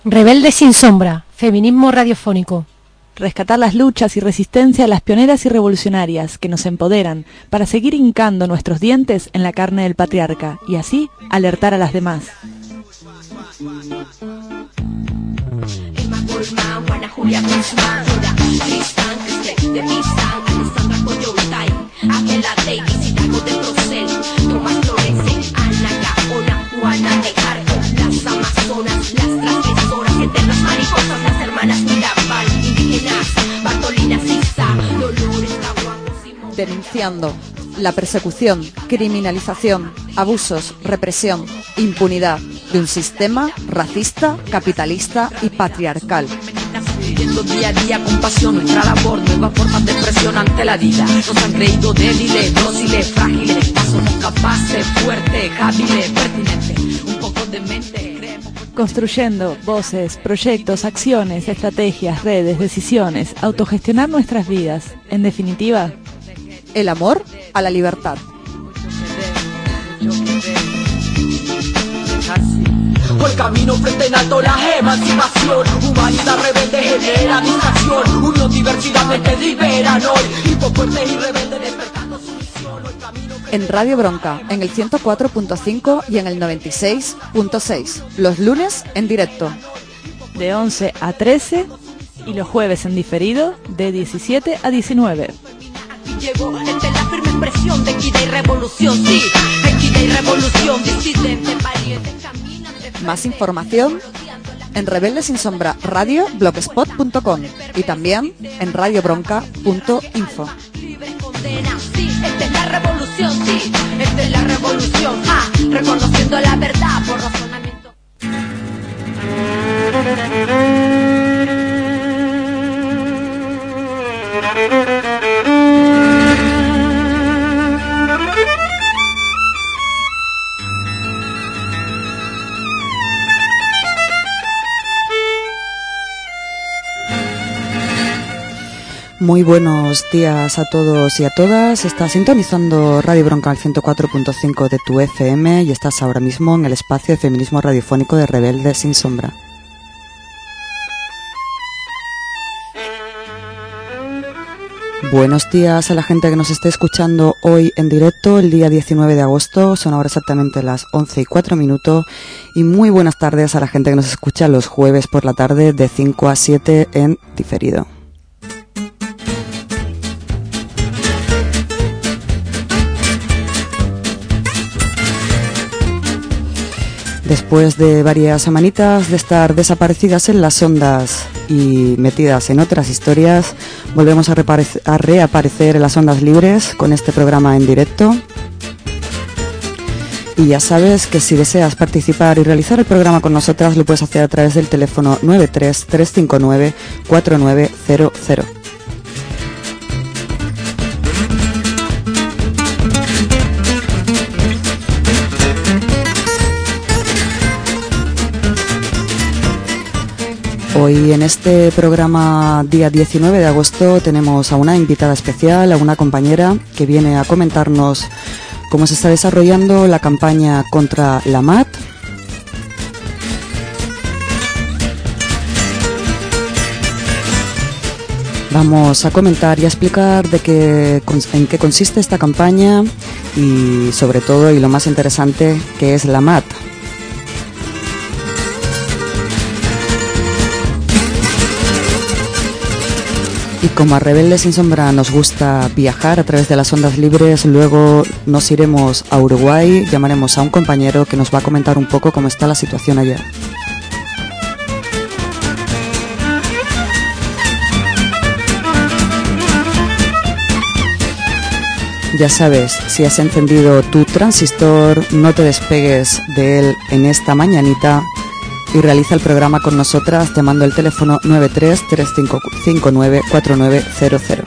Rebelde sin sombra, feminismo radiofónico. Rescatar las luchas y resistencia a las pioneras y revolucionarias que nos empoderan para seguir hincando nuestros dientes en la carne del patriarca y así alertar a las demás. Denunciando la persecución, criminalización, abusos, represión, impunidad de un sistema racista, capitalista y patriarcal. Viviendo día a día con pasión nuestra labor, nuevas formas de expresión ante la vida. Nos han creído débiles, dóciles, frágiles, ya somos capaces, fuertes, hábiles, pertinentes, un poco de mente. Construyendo voces, proyectos, acciones, estrategias, redes, decisiones, autogestionar nuestras vidas. En definitiva, el amor a la libertad. El camino frente en alto, la emancipación. Humanidad rebelde genera distracción. Unión, diversidad, mente liberan hoy. Hipofuertes y rebeldes despertando su misión. En Radio Bronca, en el 104.5 y en el 96.6. Los lunes en directo, de 11 a 13. Y los jueves en diferido, de 17 a 19. Llegó entre la firme expresión de equidad y revolución, sí, equidad y revolución, disidente, valiente, caminante. Más información en Rebelde Sin Sombra Radio blogspot.com y también en radiobronca.info. Sí, esta es la revolución, sí, esta es la revolución, reconociendo la verdad por razonamiento. Muy buenos días a todos y a todas. Estás sintonizando Radio Bronca al 104.5 de tu FM y estás ahora mismo en el espacio de feminismo radiofónico de Rebelde Sin Sombra. Buenos días a la gente que nos esté escuchando hoy en directo, el día 19 de agosto, son ahora exactamente las 11:04, y muy buenas tardes a la gente que nos escucha los jueves por la tarde de 5 a 7 en diferido. Después de varias semanitas de estar desaparecidas en las ondas y metidas en otras historias, volvemos a reaparecer en las ondas libres con este programa en directo. Y ya sabes que si deseas participar y realizar el programa con nosotras, lo puedes hacer a través del teléfono 93-359-4900. Hoy en este programa día 19 de agosto tenemos a una invitada especial, a una compañera que viene a comentarnos cómo se está desarrollando la campaña contra la MAT. Vamos a comentar y a explicar en qué consiste esta campaña y sobre todo, y lo más interesante, qué es la MAT. Y como a Rebelde Sin Sombra nos gusta viajar a través de las ondas libres, luego nos iremos a Uruguay, llamaremos a un compañero que nos va a comentar un poco cómo está la situación allá. Ya sabes, si has encendido tu transistor, no te despegues de él en esta mañanita y realiza el programa con nosotras llamando al teléfono 93-359-4900.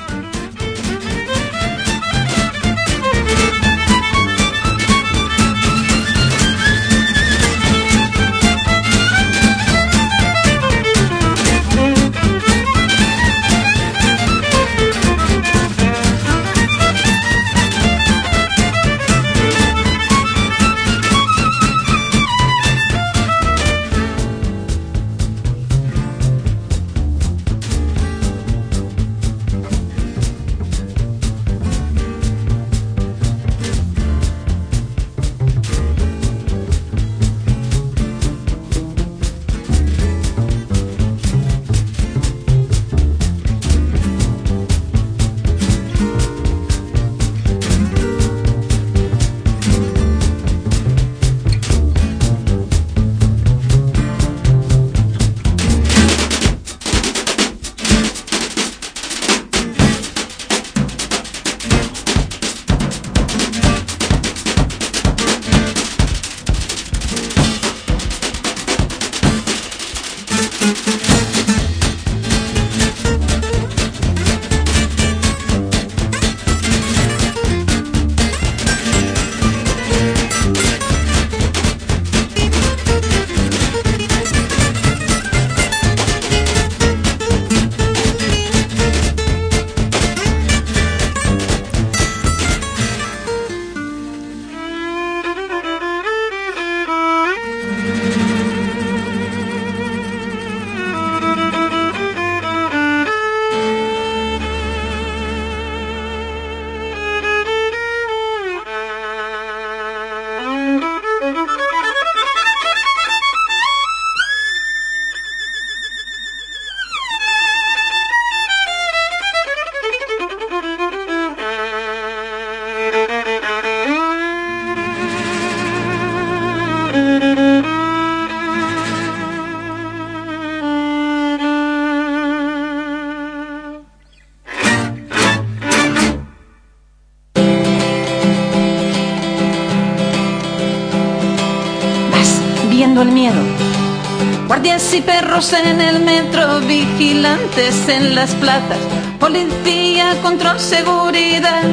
El miedo, guardias y perros en el metro, vigilantes en las plazas, policía, control, seguridad.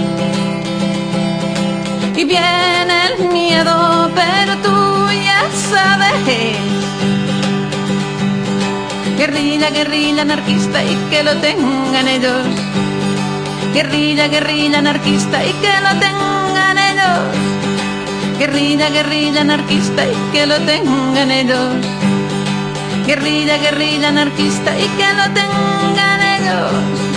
Y viene el miedo, pero tú ya sabes. Guerrilla, guerrilla anarquista y que lo tengan ellos. Guerrilla, guerrilla anarquista y que lo tengan ellos. Guerrilla, guerrilla anarquista y que lo tengan ellos. Guerrilla, guerrilla anarquista y que lo tengan ellos.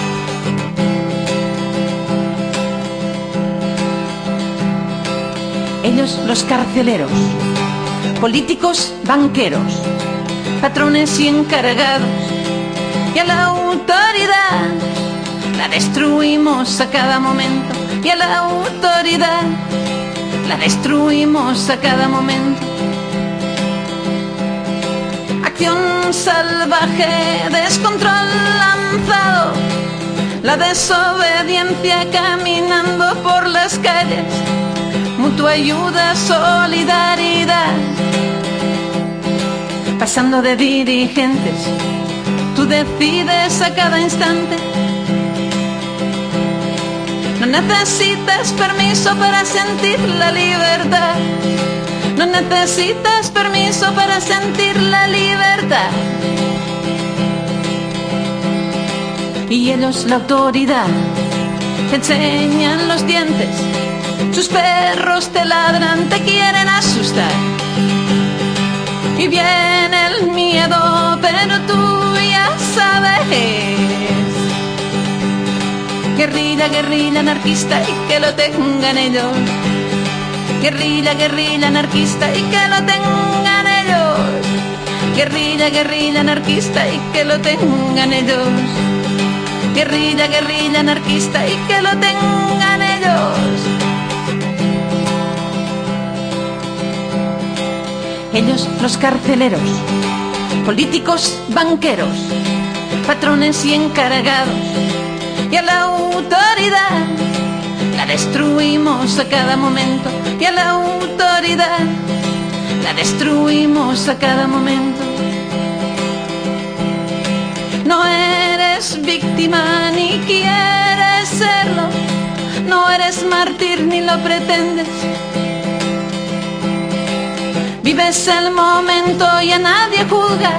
Ellos los carceleros, políticos, banqueros, patrones y encargados. Y a la autoridad la destruimos a cada momento. Y a la autoridad la destruimos a cada momento. Acción salvaje, descontrol lanzado, la desobediencia caminando por las calles, mutua ayuda, solidaridad. Pasando de dirigentes, tú decides a cada instante. No necesitas permiso para sentir la libertad. No necesitas permiso para sentir la libertad. Y ellos, la autoridad, te enseñan los dientes. Sus perros te ladran, te quieren asustar. Y viene el miedo, pero tú ya sabes. Guerrilla, guerrilla anarquista y que lo tengan ellos. Guerrilla, guerrilla anarquista y que lo tengan ellos. Guerrilla, guerrilla anarquista y que lo tengan ellos. Guerrilla, guerrilla anarquista y que lo tengan ellos. Ellos, los carceleros, políticos, banqueros, patrones y encargados. Y a la autoridad la destruimos a cada momento. Y a la autoridad la destruimos a cada momento. No eres víctima ni quieres serlo. No eres mártir ni lo pretendes. Vives el momento y a nadie juzgas.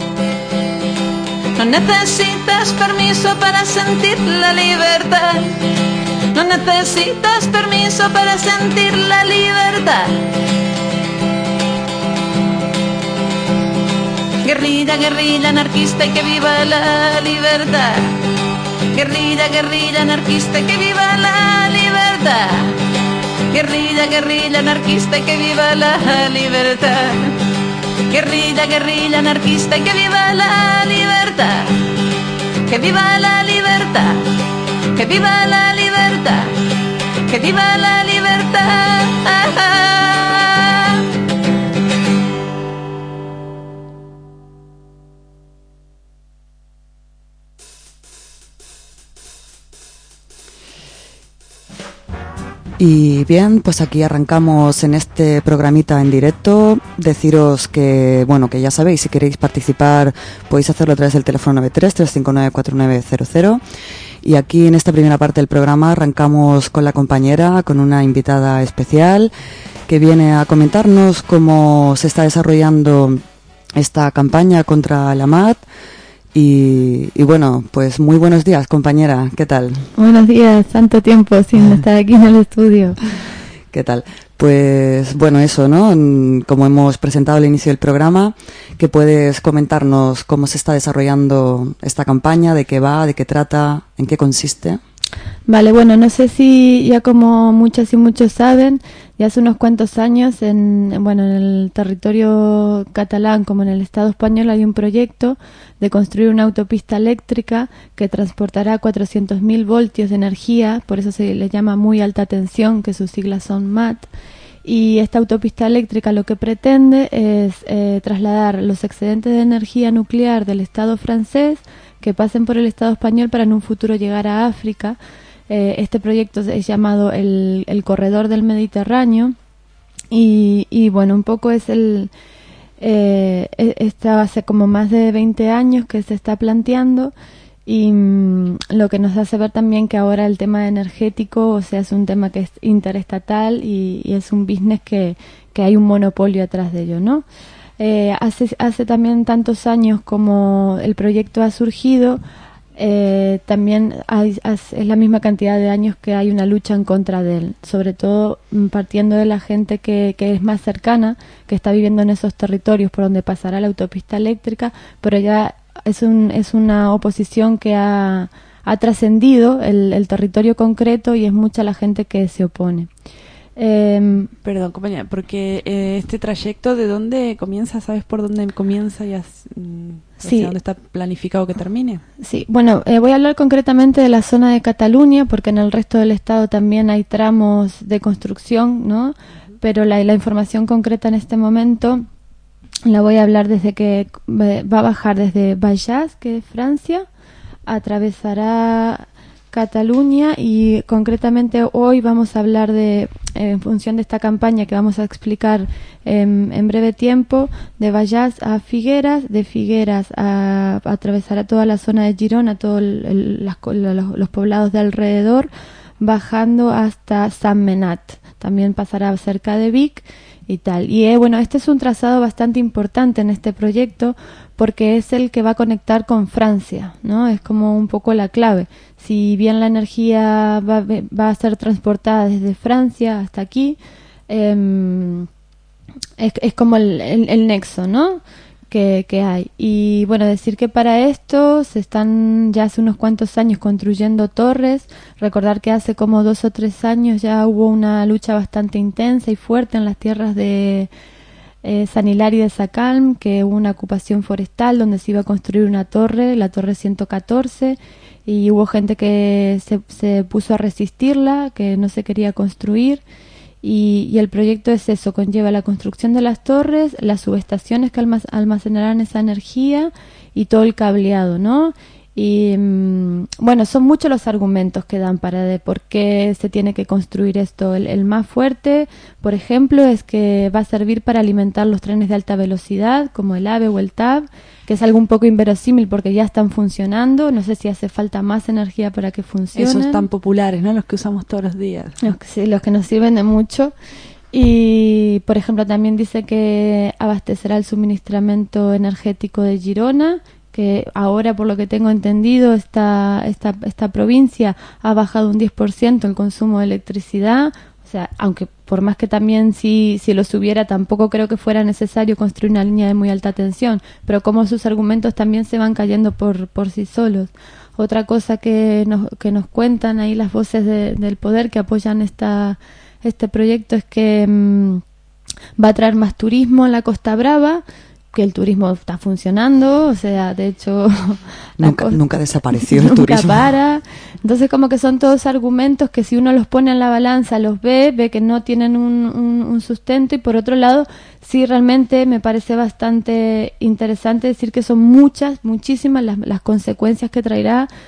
No necesitas permiso para sentir la libertad. No necesitas permiso para sentir la libertad. Guerrilla, guerrilla anarquista y que viva la libertad. Guerrilla, guerrilla anarquista y que viva la libertad. Guerrilla, guerrilla anarquista y que viva la libertad. Guerrilla, guerrilla anarquista y que viva la libertad. Que viva la libertad. Que viva la libertad. Que viva la libertad. Y bien, pues aquí arrancamos en este programita en directo. Deciros que, bueno, que ya sabéis, si queréis participar podéis hacerlo a través del teléfono 93-359-4900. Y aquí en esta primera parte del programa arrancamos con la compañera, con una invitada especial que viene a comentarnos cómo se está desarrollando esta campaña contra la MAT. Y bueno, pues muy buenos días, compañera, ¿qué tal? Buenos días, tanto tiempo sin estar aquí en el estudio. ¿Qué tal? Pues bueno, eso, ¿no? Como hemos presentado al inicio del programa, que puedes comentarnos cómo se está desarrollando esta campaña, de qué va, de qué trata, en qué consiste. Vale, bueno, no sé si ya como muchas y muchos saben, ya hace unos cuantos años en el territorio catalán como en el Estado español hay un proyecto de construir una autopista eléctrica que transportará 400.000 voltios de energía, por eso se le llama muy alta tensión, que sus siglas son MAT. Y esta autopista eléctrica lo que pretende es trasladar los excedentes de energía nuclear del Estado francés que pasen por el Estado español para en un futuro llegar a África. Este proyecto es llamado el Corredor del Mediterráneo y bueno, un poco es está hace como más de 20 años que se está planteando y lo que nos hace ver también que ahora el tema energético, o sea, es un tema que es interestatal y es un business que hay un monopolio atrás de ello, ¿no? Hace también tantos años como el proyecto ha surgido, también es la misma cantidad de años que hay una lucha en contra de él, sobre todo partiendo de la gente que es más cercana, que está viviendo en esos territorios por donde pasará la autopista eléctrica, pero ya es una oposición que ha trascendido el territorio concreto y es mucha la gente que se opone. Perdón, compañera, porque este trayecto, ¿de dónde comienza? ¿Sabes por dónde comienza y sí, dónde está planificado que termine? Sí, bueno, voy a hablar concretamente de la zona de Cataluña, porque en el resto del estado también hay tramos de construcción, ¿no? Pero la información concreta en este momento la voy a hablar desde que va a bajar desde Bages, que es Francia, atravesará Cataluña y concretamente hoy vamos a hablar en función de esta campaña que vamos a explicar en breve tiempo, de Bages a Figueras, de Figueras atravesará toda la zona de Girona, todos los poblados de alrededor, bajando hasta San Menat, también pasará cerca de Vic y tal. Y bueno, este es un trazado bastante importante en este proyecto porque es el que va a conectar con Francia, ¿no? Es como un poco la clave. Si bien la energía va a ser transportada desde Francia hasta aquí, es como el nexo, ¿no? Que hay. Y bueno, decir que para esto se están ya hace unos cuantos años construyendo torres. Recordar que hace como 2 o 3 años ya hubo una lucha bastante intensa y fuerte en las tierras de San Hilari de Sacalm, que hubo una ocupación forestal donde se iba a construir una torre, la torre 114, y hubo gente que se puso a resistirla, que no se quería construir. Y el proyecto es eso, conlleva la construcción de las torres, las subestaciones que almacenarán esa energía y todo el cableado, ¿no? Y bueno, son muchos los argumentos que dan de por qué se tiene que construir esto. El más fuerte, por ejemplo, es que va a servir para alimentar los trenes de alta velocidad, como el AVE o el TAV, que es algo un poco inverosímil porque ya están funcionando. No sé si hace falta más energía para que funcionen. Esos tan populares, ¿no? Los que usamos todos los días. Los que nos sirven de mucho. Y, por ejemplo, también dice que abastecerá el suministramiento energético de Girona, que ahora, por lo que tengo entendido, esta provincia ha bajado un 10% el consumo de electricidad. O sea, aunque por más que también si lo subiera, tampoco creo que fuera necesario construir una línea de muy alta tensión, pero como sus argumentos también se van cayendo por sí solos. Otra cosa que nos cuentan ahí las voces del poder que apoyan este proyecto es que va a traer más turismo en la Costa Brava, que el turismo está funcionando, o sea, de hecho nunca desapareció el turismo. Nunca para. Entonces como que son todos argumentos que si uno los pone en la balanza, los ve que no tienen un sustento, y por otro lado sí realmente me parece bastante interesante decir que son muchísimas las consecuencias que traerá,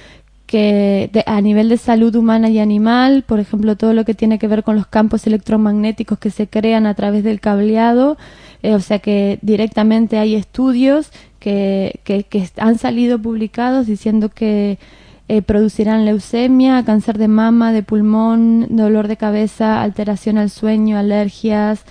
a nivel de salud humana y animal, por ejemplo, todo lo que tiene que ver con los campos electromagnéticos que se crean a través del cableado, o sea que directamente hay estudios que han salido publicados diciendo que producirán leucemia, cáncer de mama, de pulmón, dolor de cabeza, alteración al sueño, alergias,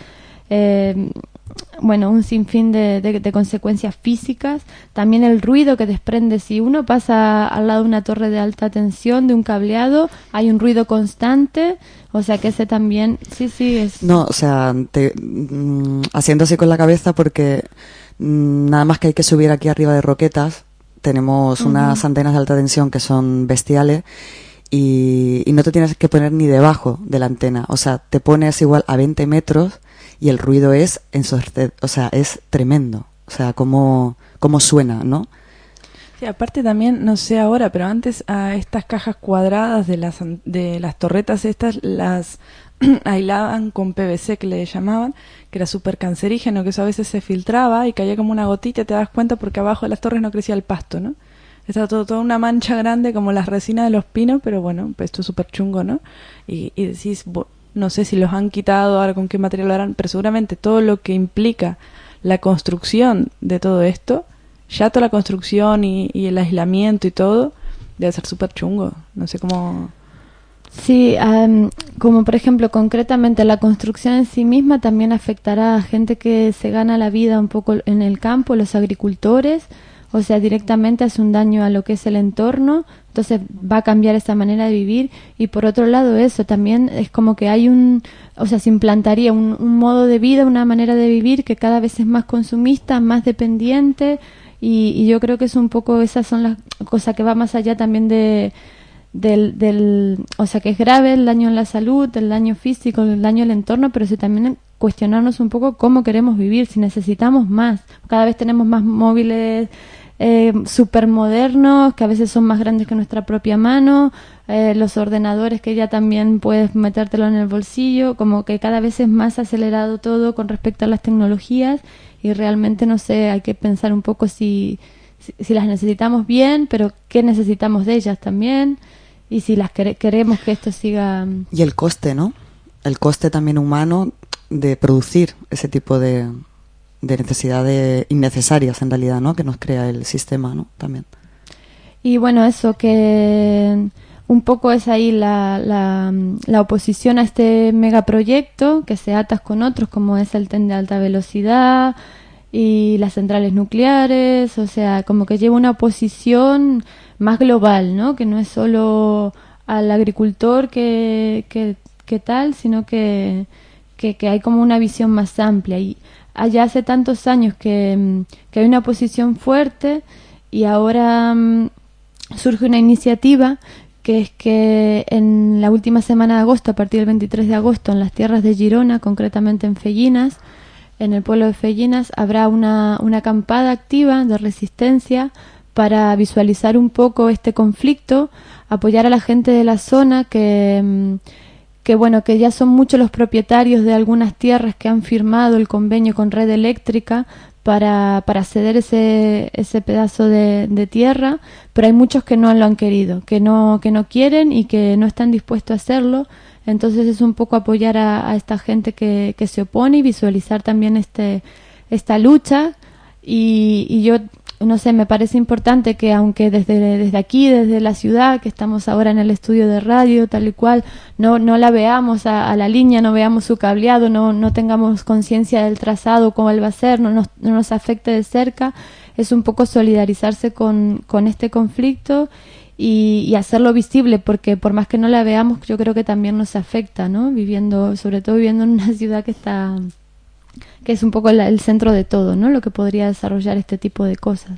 un sinfín de consecuencias físicas. También el ruido que desprende, si uno pasa al lado de una torre de alta tensión, de un cableado, hay un ruido constante, o sea que ese también, sí es... No, o sea, haciendo así con la cabeza porque nada más que hay que subir aquí arriba de Roquetas, tenemos unas antenas de alta tensión que son bestiales y no te tienes que poner ni debajo de la antena, o sea, te pones igual a 20 metros y el ruido es o sea, es tremendo, o sea, cómo suena, ¿no? Sí, aparte también, no sé ahora, pero antes a estas cajas cuadradas de las torretas estas las aislaban con PVC, que le llamaban, que era súper cancerígeno, que eso a veces se filtraba y caía como una gotita, te das cuenta porque abajo de las torres no crecía el pasto, ¿no? Estaba toda una mancha grande como las resinas de los pinos, pero bueno, pues esto es súper chungo, ¿no? Y decís, no sé si los han quitado, ahora con qué material lo harán, pero seguramente todo lo que implica la construcción de todo esto, ya toda la construcción y el aislamiento y todo, debe ser súper chungo, no sé cómo... Sí, como por ejemplo, concretamente la construcción en sí misma también afectará a gente que se gana la vida un poco en el campo, los agricultores, o sea, directamente hace un daño a lo que es el entorno, entonces va a cambiar esa manera de vivir. Y por otro lado eso, también es como que hay se implantaría un modo de vida, una manera de vivir que cada vez es más consumista, más dependiente, y yo creo que es un poco, esas son las cosas que va más allá también o sea, que es grave el daño en la salud, el daño físico, el daño al entorno, pero sí también cuestionarnos un poco cómo queremos vivir, si necesitamos más. Cada vez tenemos más móviles súper modernos, que a veces son más grandes que nuestra propia mano, los ordenadores que ya también puedes metértelo en el bolsillo, como que cada vez es más acelerado todo con respecto a las tecnologías, y realmente, no sé, hay que pensar un poco si las necesitamos bien, pero qué necesitamos de ellas también, y si las queremos que esto siga... Y el coste, ¿no? El coste también humano de producir ese tipo de necesidades innecesarias en realidad, ¿no? Que nos crea el sistema, ¿no? También. Y bueno, eso, que un poco es ahí la oposición a este megaproyecto, que se ata con otros, como es el tren de alta velocidad y las centrales nucleares, o sea, como que lleva una oposición más global, ¿no? Que no es solo al agricultor que tal, sino que hay como una visión más amplia. Y allá hace tantos años que hay una oposición fuerte, y ahora surge una iniciativa que es que en la última semana de agosto, a partir del 23 de agosto, en las tierras de Girona, concretamente en Fellinas, en el pueblo de Fellinas, habrá una acampada activa de resistencia para visualizar un poco este conflicto, apoyar a la gente de la zona que ya son muchos los propietarios de algunas tierras que han firmado el convenio con Red Eléctrica para ceder ese pedazo de tierra, pero hay muchos que no lo han querido, que no quieren y que no están dispuestos a hacerlo. Entonces es un poco apoyar a esta gente que se opone y visualizar también esta lucha, y yo no sé, me parece importante que aunque desde aquí, desde la ciudad, que estamos ahora en el estudio de radio, tal y cual, no la veamos a la línea, no veamos su cableado, no tengamos conciencia del trazado, cómo él va a ser, no nos afecte de cerca, es un poco solidarizarse con este conflicto y hacerlo visible, porque por más que no la veamos, yo creo que también nos afecta, ¿no? Sobre todo viviendo en una ciudad que es un poco el centro de todo, ¿no? Lo que podría desarrollar este tipo de cosas.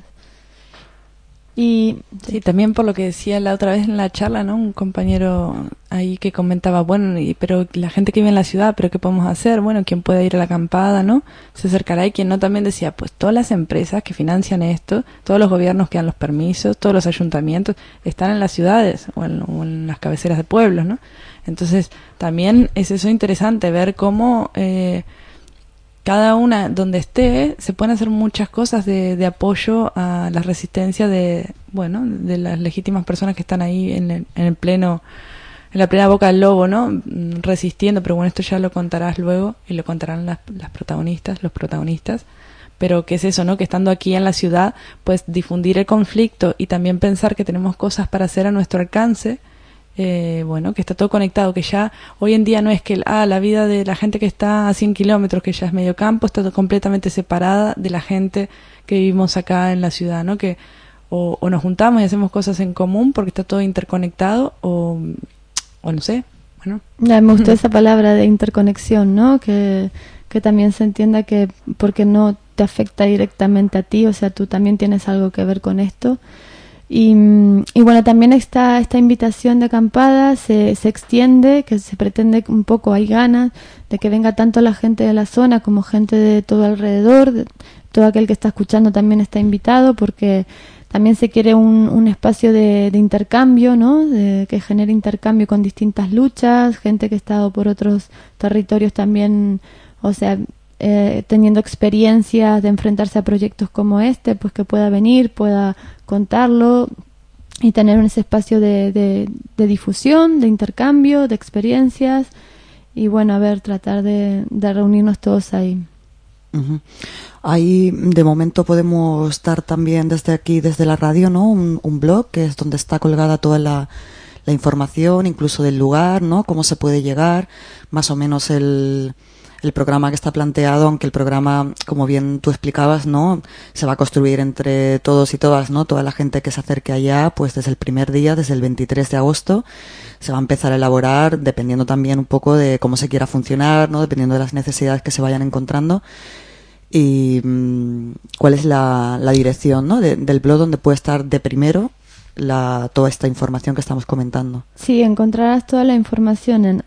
Y sí, también por lo que decía la otra vez en la charla, ¿no? Un compañero ahí que comentaba, bueno, pero la gente que vive en la ciudad, ¿pero qué podemos hacer? Bueno, ¿quién puede ir a la acampada, no? Se acercará, y quien no, también decía, pues todas las empresas que financian esto, todos los gobiernos que dan los permisos, todos los ayuntamientos, están en las ciudades o en las cabeceras de pueblos, ¿no? Entonces, también es eso interesante, ver cómo cada una donde esté se pueden hacer muchas cosas de apoyo a la resistencia de bueno, de las legítimas personas que están ahí en la plena boca del lobo, ¿no? Resistiendo, pero bueno, esto ya lo contarás luego y lo contarán las protagonistas, los protagonistas. Pero ¿qué es eso, no? Que estando aquí en la ciudad, pues difundir el conflicto y también pensar que tenemos cosas para hacer a nuestro alcance, bueno, que está todo conectado, que ya hoy en día no es que la vida de la gente que está a 100 kilómetros, que ya es medio campo, está completamente separada de la gente que vivimos acá en la ciudad, ¿no? Que o nos juntamos y hacemos cosas en común porque está todo interconectado o no sé, bueno. Ya, me gustó esa palabra de interconexión, ¿no? Que también se entienda que porque no te afecta directamente a ti, o sea, tú también tienes algo que ver con esto. Y bueno, también esta invitación de acampada se extiende, que se pretende un poco, hay ganas de que venga tanto la gente de la zona como gente de todo alrededor, todo aquel que está escuchando también está invitado, porque también se quiere un espacio de intercambio, ¿no? Que genere intercambio con distintas luchas, gente que ha estado por otros territorios también, o sea, teniendo experiencias de enfrentarse a proyectos como este, pues que pueda venir, pueda contarlo y tener ese espacio de difusión, de intercambio, de experiencias y bueno, a ver, tratar de reunirnos todos ahí. Uh-huh. Ahí de momento podemos dar también desde aquí, desde la radio, ¿no? Un blog que es donde está colgada toda la información, incluso del lugar, ¿no? Cómo se puede llegar, más o menos el programa que está planteado, aunque el programa, como bien tú explicabas, ¿no? Se va a construir entre todos y todas, ¿no? Toda la gente que se acerque allá, pues desde el primer día, desde el 23 de agosto, se va a empezar a elaborar, dependiendo también un poco de cómo se quiera funcionar, ¿no? Dependiendo de las necesidades que se vayan encontrando. Y cuál es la dirección, ¿no? Del blog donde puede estar de primero toda esta información que estamos comentando. Sí, encontrarás toda la información en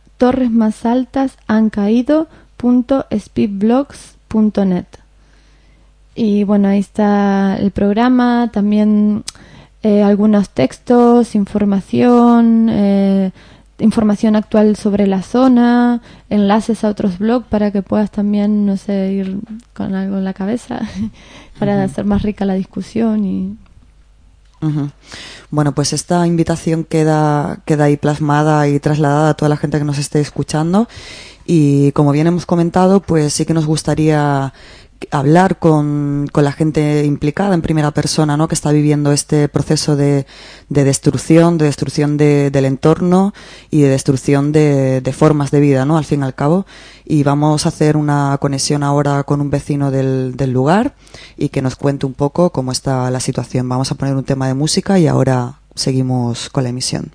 torresmasaltashancaído.speedblogs.net. Y bueno, ahí está el programa, también algunos textos, información actual sobre la zona, enlaces a otros blogs para que puedas también, no sé, ir con algo en la cabeza para hacer más rica la discusión y... Uh-huh. Bueno, pues esta invitación queda ahí plasmada y trasladada a toda la gente que nos esté escuchando y como bien hemos comentado, pues sí que nos gustaría hablar con la gente implicada en primera persona, ¿no? Que está viviendo este proceso de destrucción del entorno y de destrucción de formas de vida, ¿no? Al fin y al cabo. Y vamos a hacer una conexión ahora con un vecino del lugar y que nos cuente un poco cómo está la situación. Vamos a poner un tema de música y ahora seguimos con la emisión.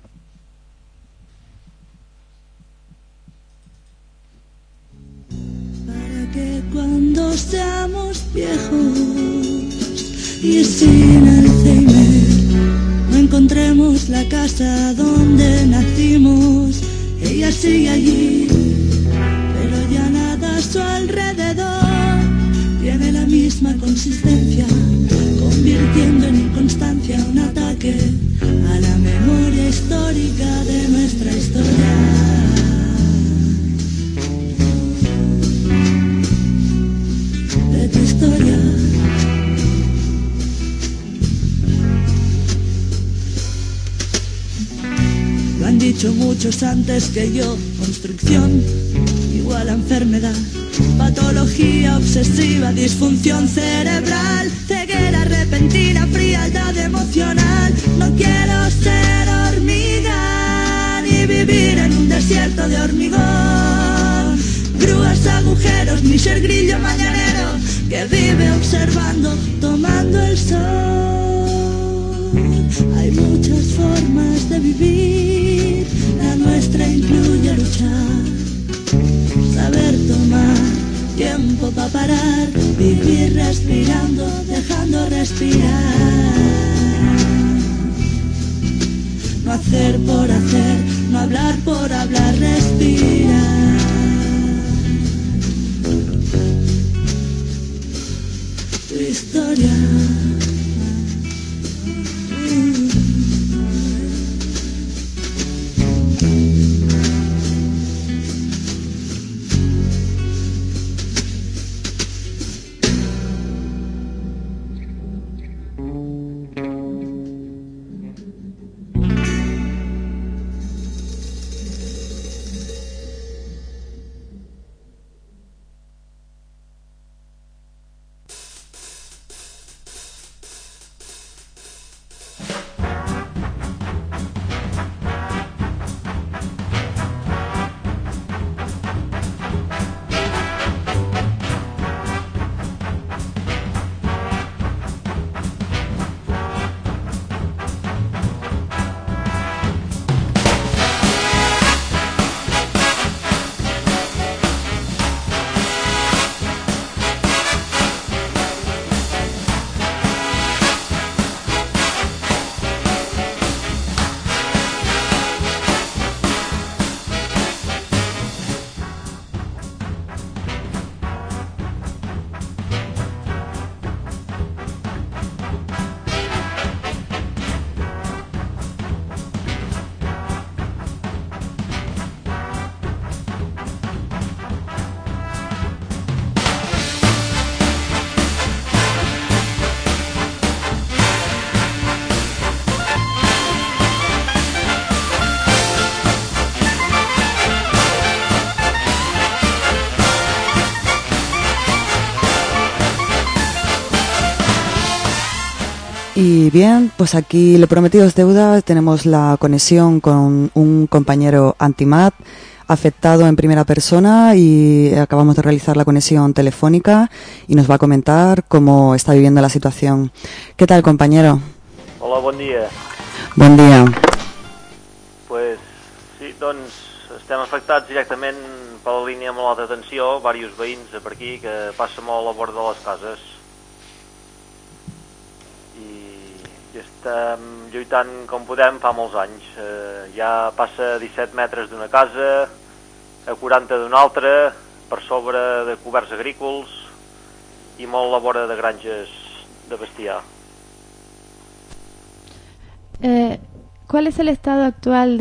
Cuando seamos viejos y sin Alzheimer no encontremos la casa donde nacimos, ella sigue allí, pero ya nada a su alrededor tiene la misma consistencia, convirtiendo en inconstancia un ataque a la memoria histórica de nuestra historia. De tu historia. Lo han dicho muchos antes que yo, construcción igual a enfermedad, patología obsesiva, disfunción cerebral, ceguera repentina, frialdad emocional. No quiero ser hormiga ni vivir en un desierto de hormigón, grúas, agujeros, ni ser grillo mañanero que vive observando, tomando el sol. Hay muchas formas de vivir, la nuestra incluye luchar, saber tomar tiempo para parar, vivir respirando, dejando respirar. No hacer por hacer, no hablar por hablar, respirar. Tu historia. Y bien, pues aquí lo prometido es deuda. Tenemos la conexión con un compañero Antimat afectado en primera persona y acabamos de realizar la conexión telefónica y nos va a comentar cómo está viviendo la situación. ¿Qué tal, compañero? Hola, bon dia. Bon dia. Pues sí, doncs estem afectats directament per la línia molt alta tensió, diversos veïns de per aquí que passa molt a la vora de les cases. I estem lluitant com podem fa molts anys. Ja passa 17 metres d'una casa, a 40 d'una altra, per sobre de coberts agrícoles i molt a la vora de granges de bestiar. ¿Cuál es el estado actual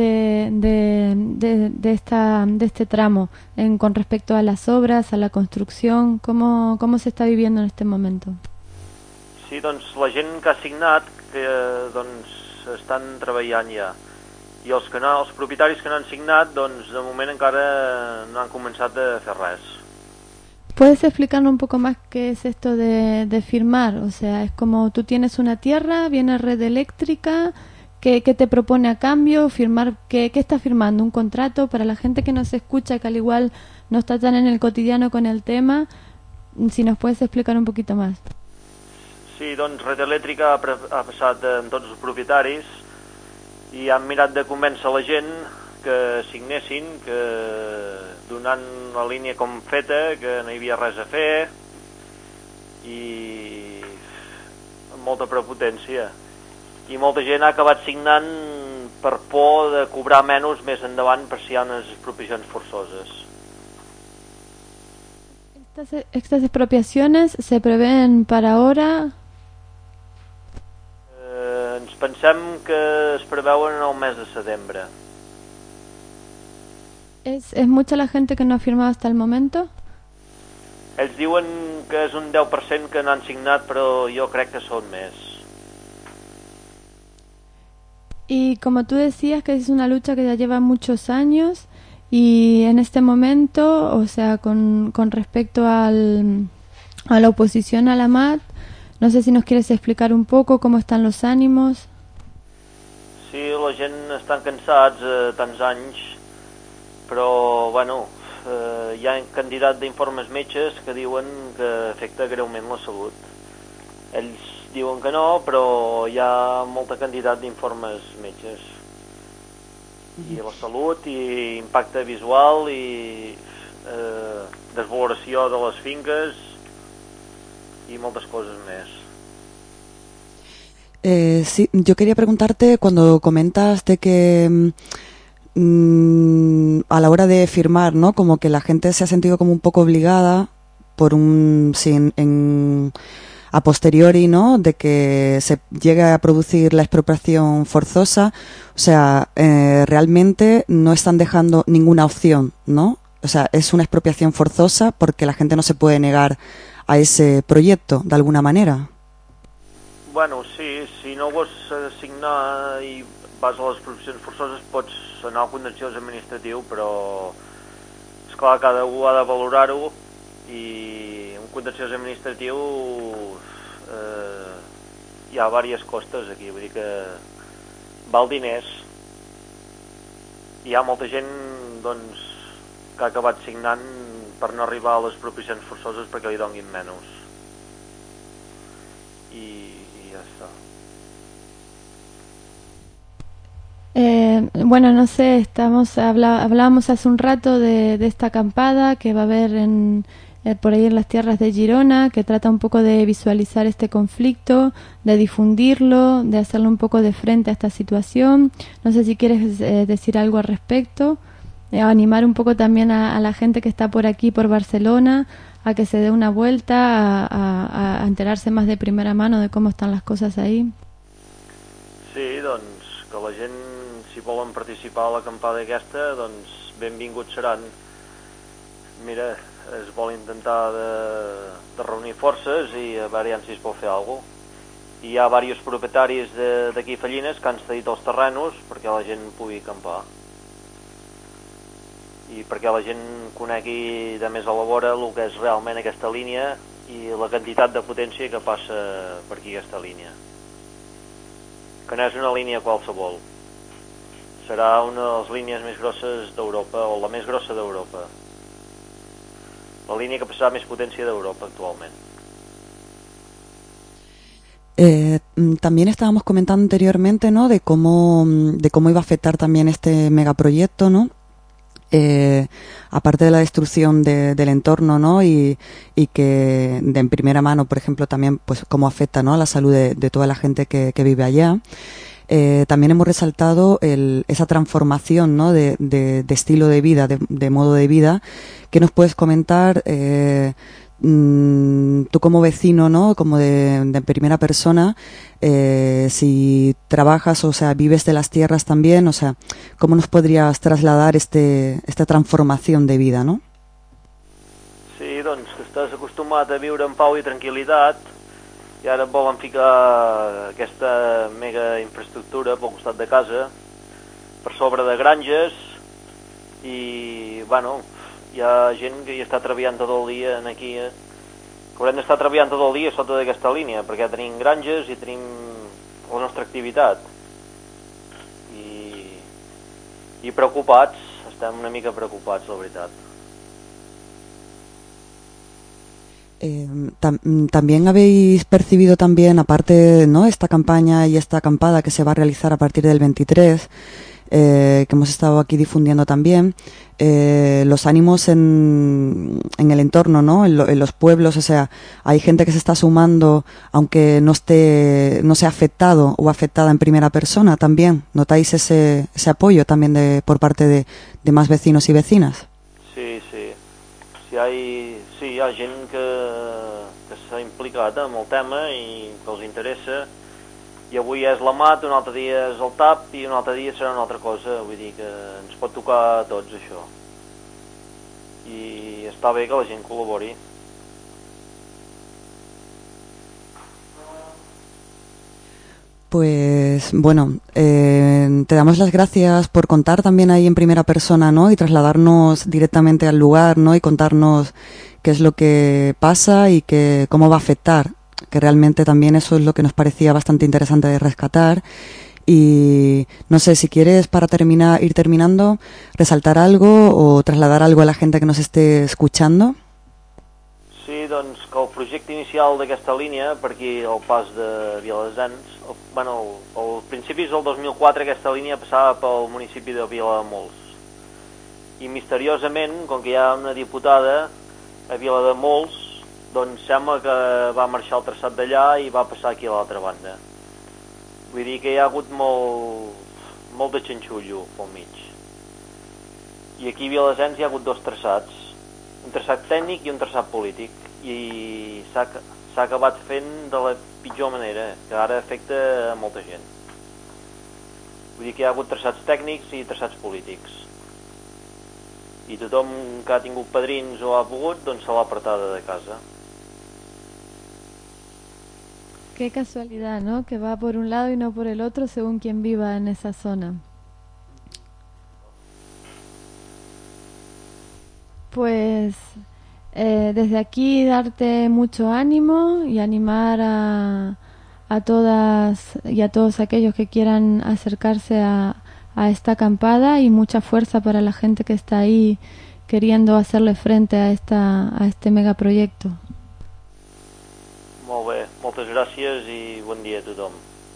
de este tramo con respecto a las obras, a la construcción? ¿Cómo se está viviendo en este momento? Sí, doncs la gent que ha signat que doncs estan treballant ja. I els propietaris que no han signat, doncs de moment encara no han començat a fer res. ¿Puedes explicarnos un poco más qué es esto de firmar? O sea, es como tú tienes una tierra, viene red eléctrica, ¿qué te propone a cambio? Firmar, ¿qué estás firmando? ¿Un contrato? Para la gente que nos escucha, que al igual no está tan en el cotidiano con el tema, si nos puedes explicar un poquito más. Sí, doncs Red Elèctrica ha passat amb tots els propietaris i han mirat de convèncer la gent que signessin, que donant la línia com feta, que no hi havia res a fer i amb molta prepotència. I molta gent ha acabat signant per por de cobrar menys més endavant per si hi ha unes expropiacions forçoses. ¿Estas expropiaciones se prevén para ahora? Ens pensem que es preveuen en el mes de setembre. ¿Es mucha la gente que no ha firmado hasta el momento? Ells diuen que és un 10% que no han signat, però jo crec que són més. Y como tú decías que es una lucha que ya lleva muchos años y en este momento, o sea, con respecto a la oposición a la MAT, no sé si nos quieres explicar un poco cómo están los ánimos. Sí, la gent estan cansats tants anys, però, bueno, hi ha candidat d'informes metges que diuen que afecta greument la salut. Ells diuen que no, però hi ha molta quantitat d'informes metges. I la salut, i impacte visual, i desvaloració de les finques, y muchas cosas más. Sí, yo quería preguntarte, cuando comentas de que a la hora de firmar, ¿no? Como que la gente se ha sentido como un poco obligada por a posteriori, ¿no? De que se llegue a producir la expropiación forzosa. O sea, realmente no están dejando ninguna opción, ¿no? O sea, es una expropiación forzosa porque la gente no se puede negar a ese proyecto, de alguna manera. Bueno, sí, si no vols signar i vas a les expropiacions forçoses pots anar al contenciós administratiu, però esclar, cada un ha de valorar-ho i un contenciós administratiu hi ha diverses costes aquí, vull dir que val diners. Hi ha molta gent doncs, que ha acabat signant per no arribar a les expropiacions forçoses perquè li donguin menys. I ja està. Bueno, no sé, hablábamos hace un rato de esta acampada que va a haber por ahí en las tierras de Girona, que trata un poco de visualizar este conflicto, de difundirlo, de hacerle un poco de frente a esta situación. No sé si quieres decir algo al respecto. Animar un poco también a la gente que está por aquí, por Barcelona, a que se dé una vuelta, a enterarse más de primera mano de cómo están las cosas ahí. Sí, doncs, que la gent, si volen participar a l'acampada aquesta, doncs benvinguts seran. Mira, es vol intentar de reunir forces i a veure si es pot fer alguna cosa. Hi ha diversos propietaris d'aquí Fallines que han cedit els terrenos perquè la gent pugui acampar. I perquè la gent conegui de més a la vora el que és realment aquesta línia i la quantitat de potència que passa per aquí aquesta línia. que no és una línia qualsevol. Serà una de les línies més grosses d'Europa, o la més grossa d'Europa. La línia que passarà més potència d'Europa actualment. También estábamos comentando anteriormente, ¿no?, de cómo iba a afectar también este megaproyecto, ¿no? Aparte de la destrucción del entorno, ¿no?, y que en primera mano, por ejemplo, también pues cómo afecta, ¿no?, a la salud de toda la gente que vive allá. También hemos resaltado esa transformación, ¿no?, de estilo de vida, de modo de vida. ¿Qué nos puedes comentar? Tú como vecino, ¿no?, como de primera persona, si trabajas, o sea, vives de las tierras también, o sea, ¿cómo nos podrías trasladar esta transformación de vida, no? Sí, doncs que estàs acostumat a viure en pau i tranquil·litat i ara et volen ficar aquesta mega infraestructura pel costat de casa per sobre de granges i, bueno, hi ha gent que hi està treballant tot el dia aquí, que haurem d'estar treballant tot el dia sota d'aquesta línia, perquè tenim granges i tenim la nostra activitat. I preocupats, estem una mica preocupats, la veritat. También habéis percibido también, aparte, ¿no?, esta campaña y esta acampada que se va a realizar a partir del 23, que hemos estado aquí difundiendo también, los ánimos en el entorno, ¿no?, en los pueblos, o sea, hay gente que se está sumando aunque no sea afectado o afectada en primera persona también. ¿Notáis ese apoyo también por parte de más vecinos y vecinas? Sí. Hi ha gent que s'ha implicat amb el tema i que els interessa, i avui és la MAT, un altre dia és el TAP i un altre dia serà una altra cosa, vull dir que ens pot tocar a tots això. I està bé que la gent col·labori. Pues bueno, te damos las gracias por contar también ahí en primera persona, ¿no?, y trasladarnos directamente al lugar, ¿no?, y contarnos qué es lo que pasa y cómo va a afectar, que realmente también eso es lo que nos parecía bastante interesante de rescatar. Y no sé, si quieres para ir terminando, resaltar algo o trasladar algo a la gente que nos esté escuchando. Sí, doncs que el projecte inicial d'aquesta línia, per aquí al pas de Viladesans, al principis del 2004 aquesta línia passava pel municipi de Vilademuls. I misteriosament, com que hi ha una diputada a Vilademuls, doncs sembla que va marxar el traçat d'allà i va passar aquí a l'altra banda. Vull dir que hi ha hagut molt de xanxullo pel mig. I aquí a Viladesans hi ha hagut dos traçats, un traçat tècnic i un traçat polític, i s'ha acabat fent de la pitjor manera, que ara afecta a molta gent. Vull dir que hi ha hagut traçats tècnics i traçats polítics. I tothom que ha tingut padrins o ha pogut, doncs se l'ha apartada de casa. Qué casualidad, ¿no?, que va por un lado y no por el otro según quien viva en esa zona. Pues desde aquí darte mucho ánimo y animar a todas y a todos aquellos que quieran acercarse a esta acampada, y mucha fuerza para la gente que está ahí queriendo hacerle frente a este megaproyecto. Molt bé, moltes gràcies i bon dia a tothom.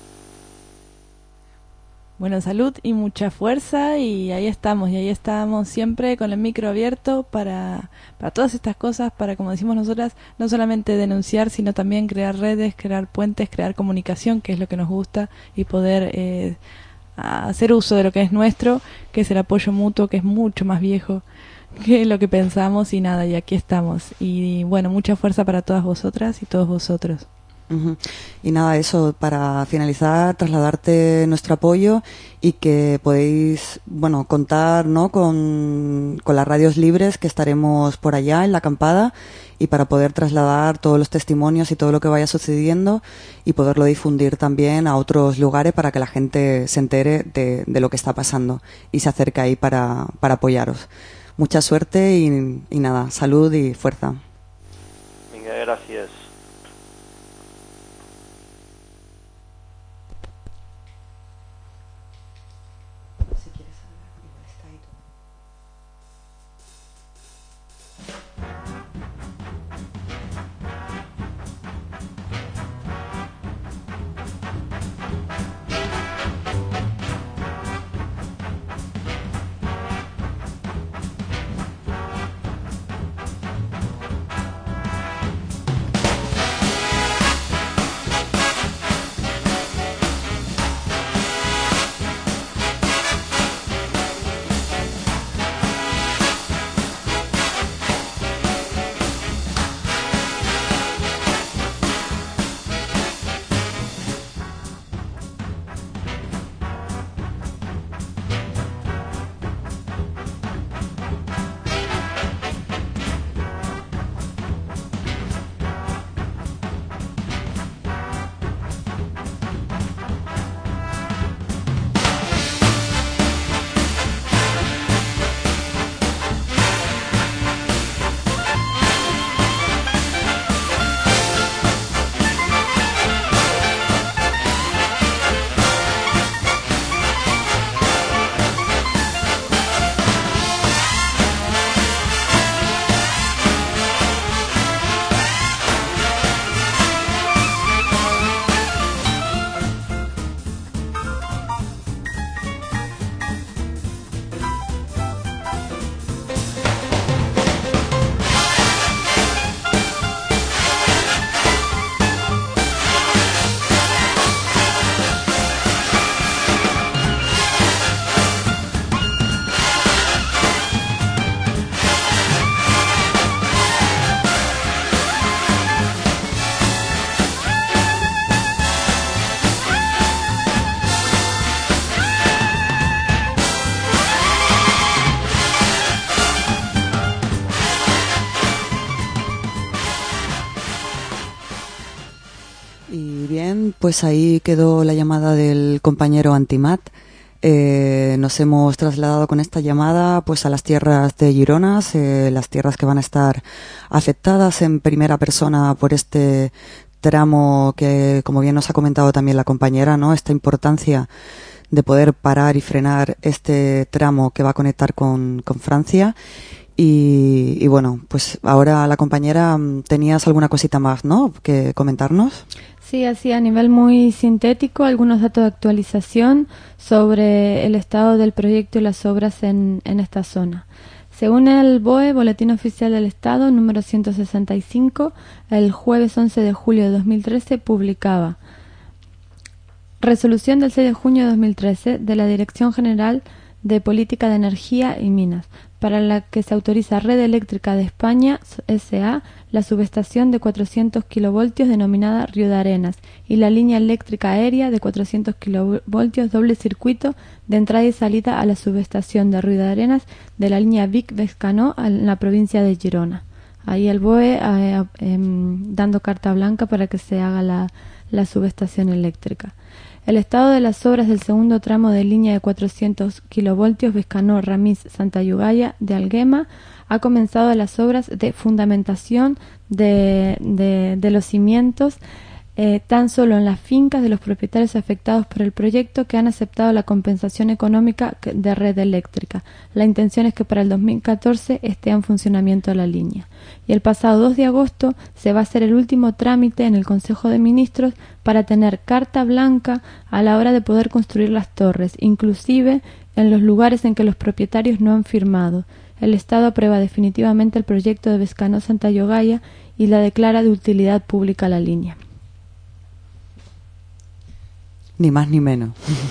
Bueno, salud y mucha fuerza, y ahí estamos siempre con el micro abierto para todas estas cosas, para, como decimos nosotras, no solamente denunciar, sino también crear redes, crear puentes, crear comunicación, que es lo que nos gusta, y poder hacer uso de lo que es nuestro, que es el apoyo mutuo, que es mucho más viejo que lo que pensamos, y nada, y aquí estamos. Y bueno, mucha fuerza para todas vosotras y todos vosotros. Y nada, eso, para finalizar, trasladarte nuestro apoyo y que podéis, bueno, contar, ¿no?, con las radios libres que estaremos por allá en la acampada, y para poder trasladar todos los testimonios y todo lo que vaya sucediendo y poderlo difundir también a otros lugares para que la gente se entere de lo que está pasando y se acerque ahí para apoyaros. Mucha suerte y nada, salud y fuerza. Vinga, gràcies. pues ahí quedó la llamada del compañero Antimat. Nos hemos trasladado con esta llamada pues a las tierras de Gironas, las tierras que van a estar afectadas en primera persona por este tramo que, como bien nos ha comentado también la compañera, ¿no? Esta importancia de poder parar y frenar este tramo que va a conectar con Francia. Y bueno, pues ahora la compañera, tenías alguna cosita más, ¿no?, que comentarnos. Sí, así a nivel muy sintético, algunos datos de actualización sobre el estado del proyecto y las obras en esta zona. Según el BOE, Boletín Oficial del Estado, número 165, el jueves 11 de julio de 2013 publicaba: Resolución del 6 de junio de 2013 de la Dirección General de Política de Energía y Minas, para la que se autoriza Red Eléctrica de España S.A. la subestación de 400 kilovoltios denominada Río de Arenas y la línea eléctrica aérea de 400 kilovoltios doble circuito de entrada y salida a la subestación de Río de Arenas de la línea Vic-Bescanó en la provincia de Girona. Ahí el BOE dando carta blanca para que se haga la subestación eléctrica. El estado de las obras del segundo tramo de línea de 400 kilovoltios Bescanó-Ramis-Santa Yugaya de Alguema ha comenzado las obras de fundamentación de los cimientos tan solo en las fincas de los propietarios afectados por el proyecto que han aceptado la compensación económica de Red Eléctrica. La intención es que para el 2014 esté en funcionamiento la línea. Y el pasado 2 de agosto se va a hacer el último trámite en el Consejo de Ministros para tener carta blanca a la hora de poder construir las torres, inclusive en los lugares en que los propietarios no han firmado. El Estado aprueba definitivamente el proyecto de Bescanó-Santa Yugaya y la declara de utilidad pública la línea. Ni más ni menos.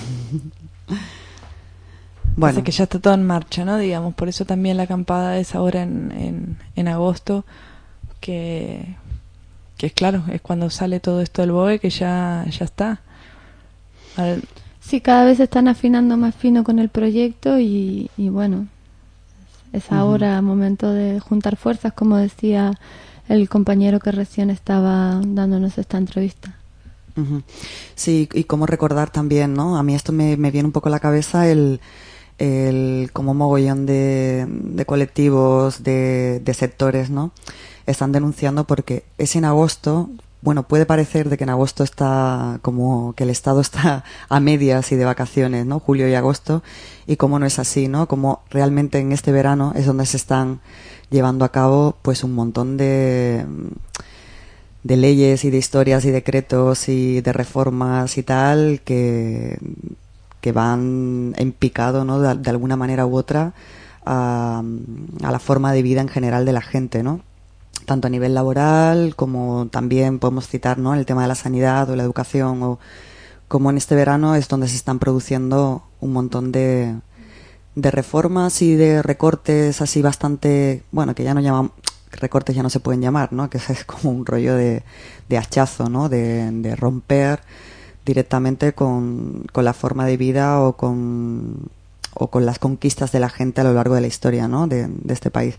Bueno, que ya está todo en marcha, ¿no? Digamos, por eso también la acampada es ahora en agosto, que es claro, es cuando sale todo esto del BOE, que ya está. Sí, cada vez se están afinando más fino con el proyecto y bueno, es ahora momento de juntar fuerzas, como decía el compañero que recién estaba dándonos esta entrevista. Sí, y cómo recordar también, ¿no? A mí esto me viene un poco a la cabeza el como mogollón de colectivos, de sectores, ¿no? Están denunciando porque es en agosto. Bueno, puede parecer de que en agosto está como que el Estado está a medias y de vacaciones, ¿no? Julio y agosto, y cómo no es así, ¿no? Como realmente en este verano es donde se están llevando a cabo pues un montón de leyes y de historias y decretos y de reformas y tal que van en picado, ¿no? De alguna manera u otra a la forma de vida en general de la gente, ¿no? Tanto a nivel laboral como también podemos citar, ¿no?, el tema de la sanidad o la educación, o como en este verano es donde se están produciendo un montón de reformas y de recortes así bastante, bueno, que ya no llamamos recortes, ya no se pueden llamar, ¿no? Que es como un rollo de hachazo, ¿no? De romper directamente con la forma de vida o con las conquistas de la gente a lo largo de la historia, ¿no? de este país.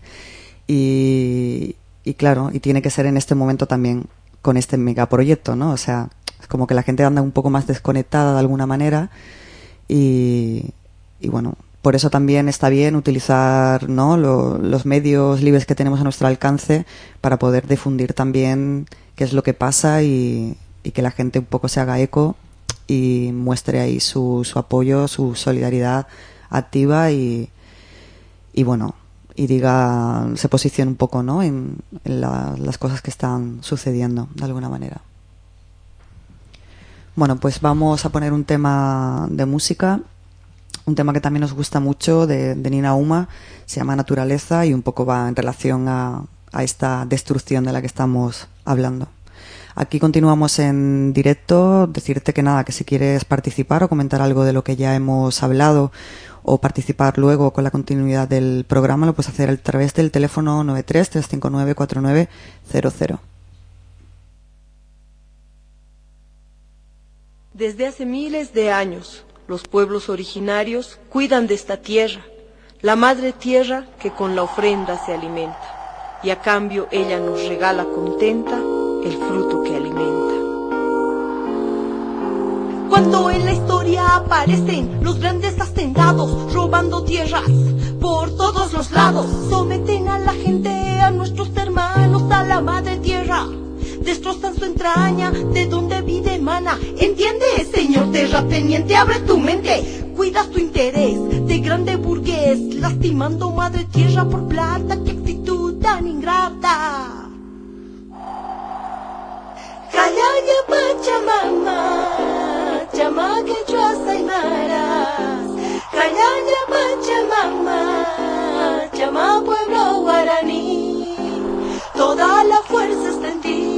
Y claro, y tiene que ser en este momento también con este megaproyecto, ¿no? O sea, es como que la gente anda un poco más desconectada de alguna manera y bueno, por eso también está bien utilizar, ¿no?, los medios libres que tenemos a nuestro alcance para poder difundir también qué es lo que pasa y que la gente un poco se haga eco y muestre ahí su apoyo, su solidaridad activa y bueno, y diga, se posicione un poco, ¿no?, en las cosas que están sucediendo de alguna manera. Bueno, pues vamos a poner un tema de música, un tema que también nos gusta mucho de Nina Uma, se llama Naturaleza y un poco va en relación a esta destrucción de la que estamos hablando. Aquí continuamos en directo. Decirte que nada, que si quieres participar o comentar algo de lo que ya hemos hablado o participar luego con la continuidad del programa, lo puedes hacer a través del teléfono 93-359-4900. Desde hace miles de años, los pueblos originarios cuidan de esta tierra, la madre tierra que con la ofrenda se alimenta, y a cambio ella nos regala contenta el fruto que alimenta. aparecen los grandes hacendados, robando tierras por todos los lados. Someten a la gente, a nuestros hermanos, a la madre tierra. Destrozan su entraña, de donde vida emana. ¿Entiendes, señor terrateniente? Abre tu mente, cuidas tu interés de grande burgués, lastimando madre tierra por plata. ¡Qué actitud tan ingrata! Callaya Pachamama, chamaque Aymara. Callaya Pachamama, chama pueblo guaraní. Toda la fuerza está en ti.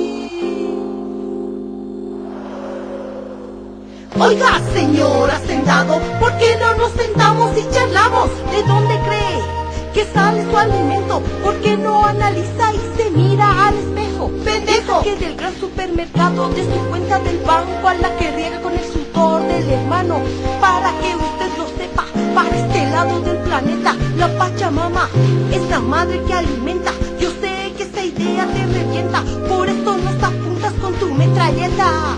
Oiga, señor hacendado, ¿por qué no nos sentamos y charlamos? ¿De dónde cree que sale su alimento? ¿Por qué no analiza y se mira al espejo? ¡Pendejo! Que del gran supermercado, de su cuenta del banco, a la que riega con el sudor del hermano. Para que usted lo sepa, para este lado del planeta, la Pachamama es la madre que alimenta. Yo sé que esa idea te revienta, por eso nos apuntas con tu metralleta.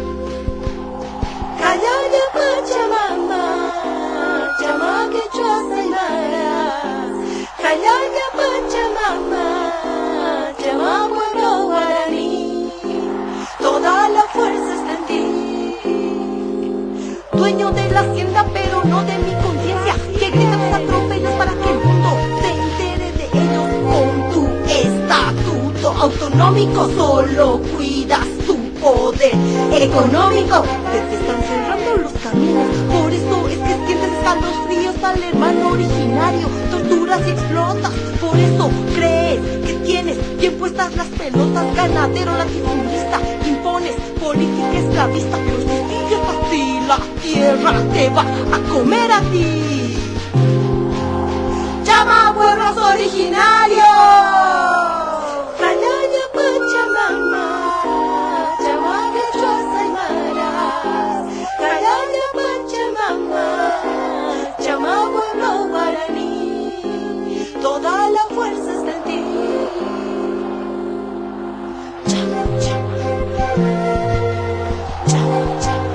Callaya Pachamama, llama que Aymara. Callaya Pachamama, llama pueblo guaraní. Toda la fuerza está en ti. Dueño de la hacienda, pero no de mi conciencia, que grita tus atropellos para que el mundo se entere de ellos. Con tu estatuto autonómico solo cuidas tu poder económico. Te están cerrando los caminos, por eso es que sientes escalofríos al hermano originario. Torturas y explotas, por eso crees que tienes bien puestas las pelotas. Ganadero latifundista, impones política esclavista, pero si sigues así la tierra te va a comer a ti. Llama a pueblos originarios. Callaya Pachamama, llama que Aymara. Callaya Pachamama, llama pueblo guaraní. Toda la fuerza está en ti. Llama, llama. Llama,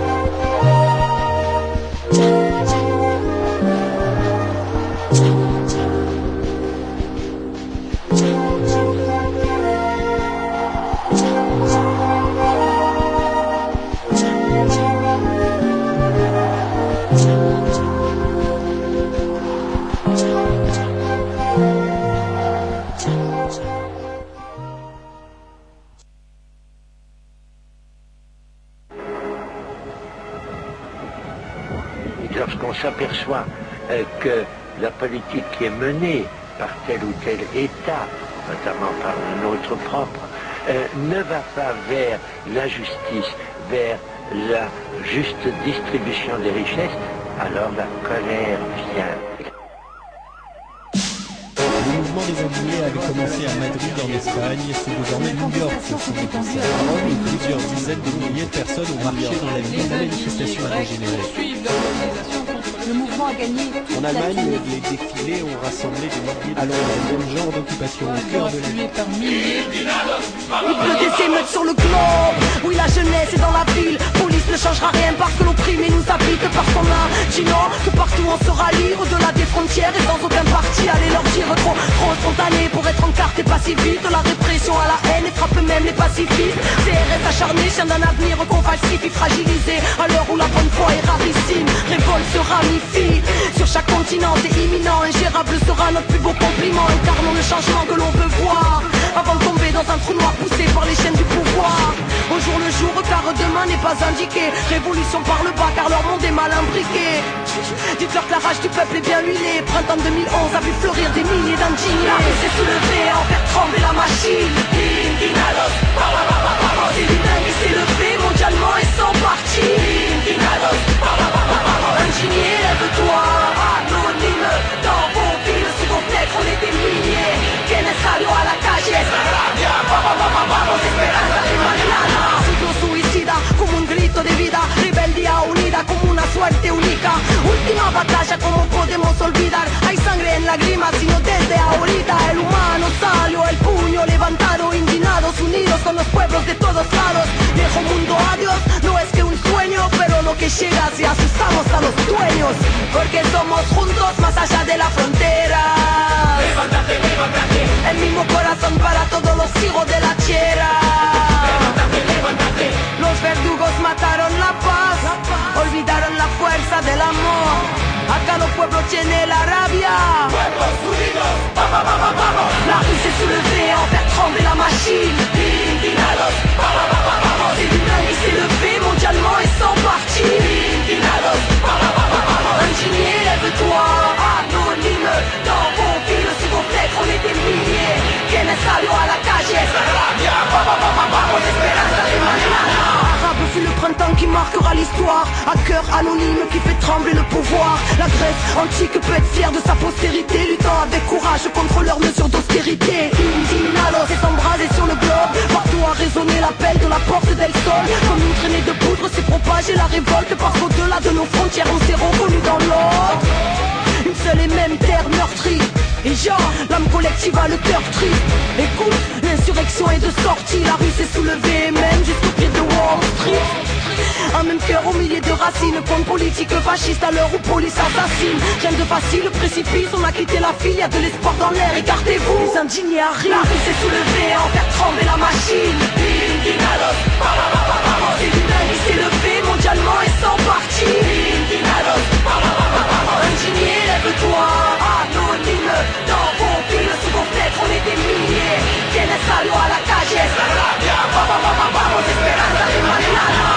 lorsqu'on s'aperçoit que la politique qui est menée par tel ou tel État, notamment par le nôtre propre, ne va pas vers la justice, vers la juste distribution des richesses, alors la colère vient. Le mouvement des indignés avait commencé à Madrid en Espagne, c'est désormais New York qui est passé à Rome, et plusieurs dizaines de milliers de personnes ont marché dans la ville. La manifestation a dégénéré. Le mouvement a gagné. En Allemagne, les défilés ont rassemblé des milliers de le même genre d'occupation au cœur de l'île. Il pleut des émeutes sur le globe. Oui, la jeunesse est dans la ville. Police ne changera rien parce que l'opprimé nous habite par son indigent. Que partout on se rallie, au-delà des frontières et sans aucun parti. Allez leur dire trop spontané pour être encarté pacifiste. De la répression à la haine et frappe même les pacifistes. CRS acharné, chien d'un avenir qu'on falsifie, fragilisé. À l'heure où la bonne foi est rarissime, révolte se ramifie. Sur chaque continent c'est imminent, ingérable sera notre plus beau compliment. Incarnons le changement que l'on veut voir, avant de tomber dans un trou noir poussé par les chaînes du pouvoir. Au jour le jour, car demain n'est pas indiqué. Révolution par le bas, car leur monde est mal imbriqué. Dites-leur que la rage du peuple est bien huilée. Printemps 2011 a vu fleurir des milliers d'indignés. La rue s'est soulevée, en faire trembler la machine. Indignados, et l'humain s'est levé mondialement et sont partis. Indignados, indigné, lève-toi, anonyme. Dans vos villes, sous vos fenêtres, on est des milliers. Que necesario a la calle, vamos, esperanza de mañana. Ciclo suicida, como un grito de vida. Rebeldía unida, como una suerte única. Última batalla, ¿cómo podemos olvidar? Hay sangre en lágrimas, sino desde ahorita. El humano salió, el puño levantado, indignados, unidos con los pueblos de todos lados. Viejo mundo, adiós, no es que un sueño, pero lo que llega si asustamos a los dueños. Porque somos juntos más allá de la frontera. Levántate, levántate. El mismo corazón para todos los hijos de la tierra. Levántate, levántate. Los verdugos mataron la paz, olvidaron la fuerza del amor. Acá los pueblos tienen la rabia. Pueblos unidos, vamos, vamos, vamos. La rue s'est soulevée en faire trembler la machine. Indignados, vamos, vamos, vamos. C'est l'humain qui s'est levé mondialement et sont partis. Indignados, vamos, vamos, vamos. Indigné, lève-toi, anonyme. Dans vos villes, sous vos fenêtres, on est des milliers. Quienes salió a la calle, esa rabia. Vamos, vamos, vamos, esperanza de mañana. Arabe fut le printemps qui marquera l'histoire. À cœur anonyme qui fait trembler le pouvoir. La Grèce antique peut être fière de sa postérité, luttant avec courage contre leurs mesures d'austérité. Indignados s'est embrasé sur le globe. Partout a résonné l'appel de la porte del Sol. Comme une traînée de poudre s'est propagée la révolte. Parce qu'au-delà de nos frontières on s'est reconnu dans l'autre. Une seule et même terre meurtrie. Et genre, l'âme collective a le cœur triste. Écoute, l'insurrection est de sortie. La rue s'est soulevée même jusqu'au pied de Wall Street. Un même cœur au milieu de racines. Contre politique fasciste à l'heure où police assassine. Rien de facile, le précipice, on a quitté la file. Y'a de l'espoir dans l'air, écartez-vous. Les indignés arrivent. La rue s'est soulevée en faire trembler la machine. Indignados, vamos, vamos, vamos. C'est l'humain qui s'est levé mondialement et sont partis. Indignados, vamos, vamos, vamos. Indignés, lève-toi, anonyme. Dans vos villes, sous vos fenêtres, on est des milliers. Quienes salió a la calle, esa rabia. Vamos, vamos, vamos, esperanza de mañana.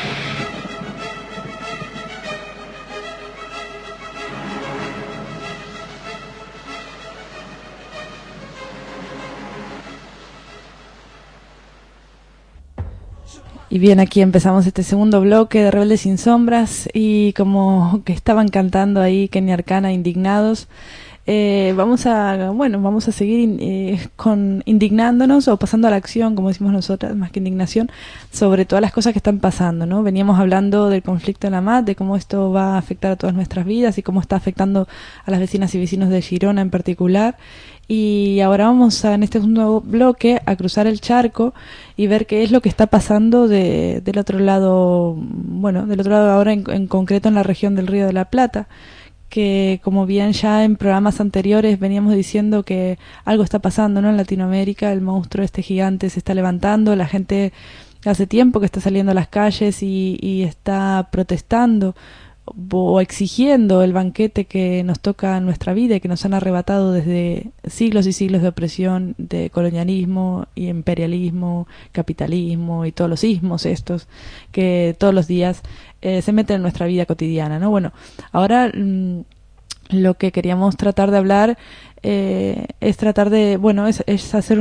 Y bien, aquí empezamos este segundo bloque de Rebeldes sin Sombras y como que estaban cantando ahí Kenny Arcana, Indignados, vamos a seguir indignándonos o pasando a la acción, como decimos nosotras, más que indignación, sobre todas las cosas que están pasando, ¿no? Veníamos hablando del conflicto en la MAT, de cómo esto va a afectar a todas nuestras vidas y cómo está afectando a las vecinas y vecinos de Girona en particular. Y ahora vamos en este segundo bloque a cruzar el charco y ver qué es lo que está pasando del otro lado, del otro lado ahora en concreto en la región del Río de la Plata, que como bien ya en programas anteriores veníamos diciendo que algo está pasando, ¿no? En Latinoamérica, el monstruo este gigante se está levantando, la gente hace tiempo que está saliendo a las calles y está protestando o exigiendo el banquete que nos toca en nuestra vida y que nos han arrebatado desde siglos y siglos de opresión, de colonialismo y imperialismo, capitalismo y todos los ismos estos que todos los días se meten en nuestra vida cotidiana, ¿no? Bueno, ahora lo que queríamos tratar de hablar es tratar de, es hacer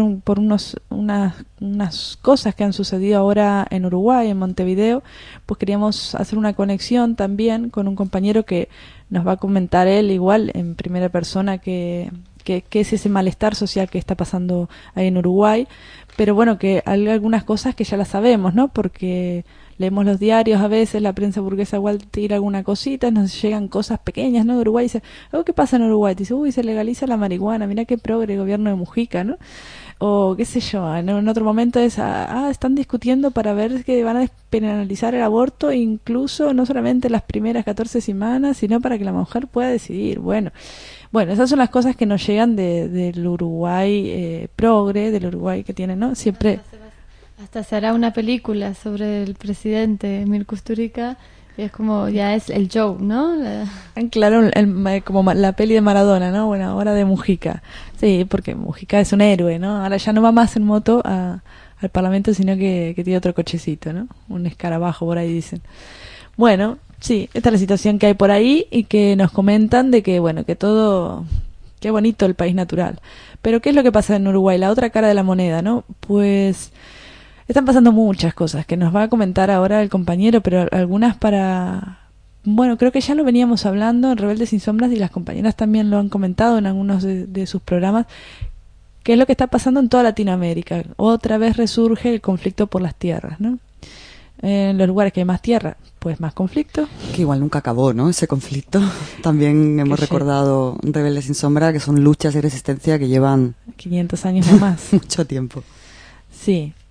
unas cosas que han sucedido ahora en Uruguay, en Montevideo. Pues queríamos hacer una conexión también con un compañero que nos va a comentar él igual en primera persona qué es ese malestar social que está pasando ahí en Uruguay, pero bueno, que hay algunas cosas que ya las sabemos, ¿no? Porque leemos los diarios a veces, la prensa burguesa igual tira alguna cosita, nos llegan cosas pequeñas, ¿no? De Uruguay, dice, ¿qué pasa en Uruguay? Dice, se legaliza la marihuana, mira qué progre el gobierno de Mujica, ¿no? O qué sé yo, en otro momento es, están discutiendo para ver que van a despenalizar el aborto, incluso no solamente las primeras 14 semanas, sino para que la mujer pueda decidir. Bueno, esas son las cosas que nos llegan del Uruguay progre, del Uruguay que tiene, ¿no? Siempre... Hasta se hará una película sobre el presidente Emil Kusturica, y es como, ya es el show, ¿no? Claro, como la peli de Maradona, ¿no? Bueno, ahora de Mujica. Sí, porque Mujica es un héroe, ¿no? Ahora ya no va más en moto al Parlamento, sino que tiene otro cochecito, ¿no? Un escarabajo por ahí dicen. Bueno, sí, esta es la situación que hay por ahí y que nos comentan de que, que todo... Qué bonito el país natural. Pero ¿qué es lo que pasa en Uruguay? La otra cara de la moneda, ¿no? Pues... están pasando muchas cosas que nos va a comentar ahora el compañero, pero algunas para... creo que ya lo veníamos hablando en Rebeldes sin Sombras y las compañeras también lo han comentado en algunos de sus programas, que es lo que está pasando en toda Latinoamérica. Otra vez resurge el conflicto por las tierras, ¿no? En los lugares que hay más tierra, pues más conflicto. Que igual nunca acabó, ¿no? Ese conflicto. También hemos recordado Rebeldes sin Sombra, que son luchas de resistencia que llevan... 500 años o más. Mucho tiempo. Sí.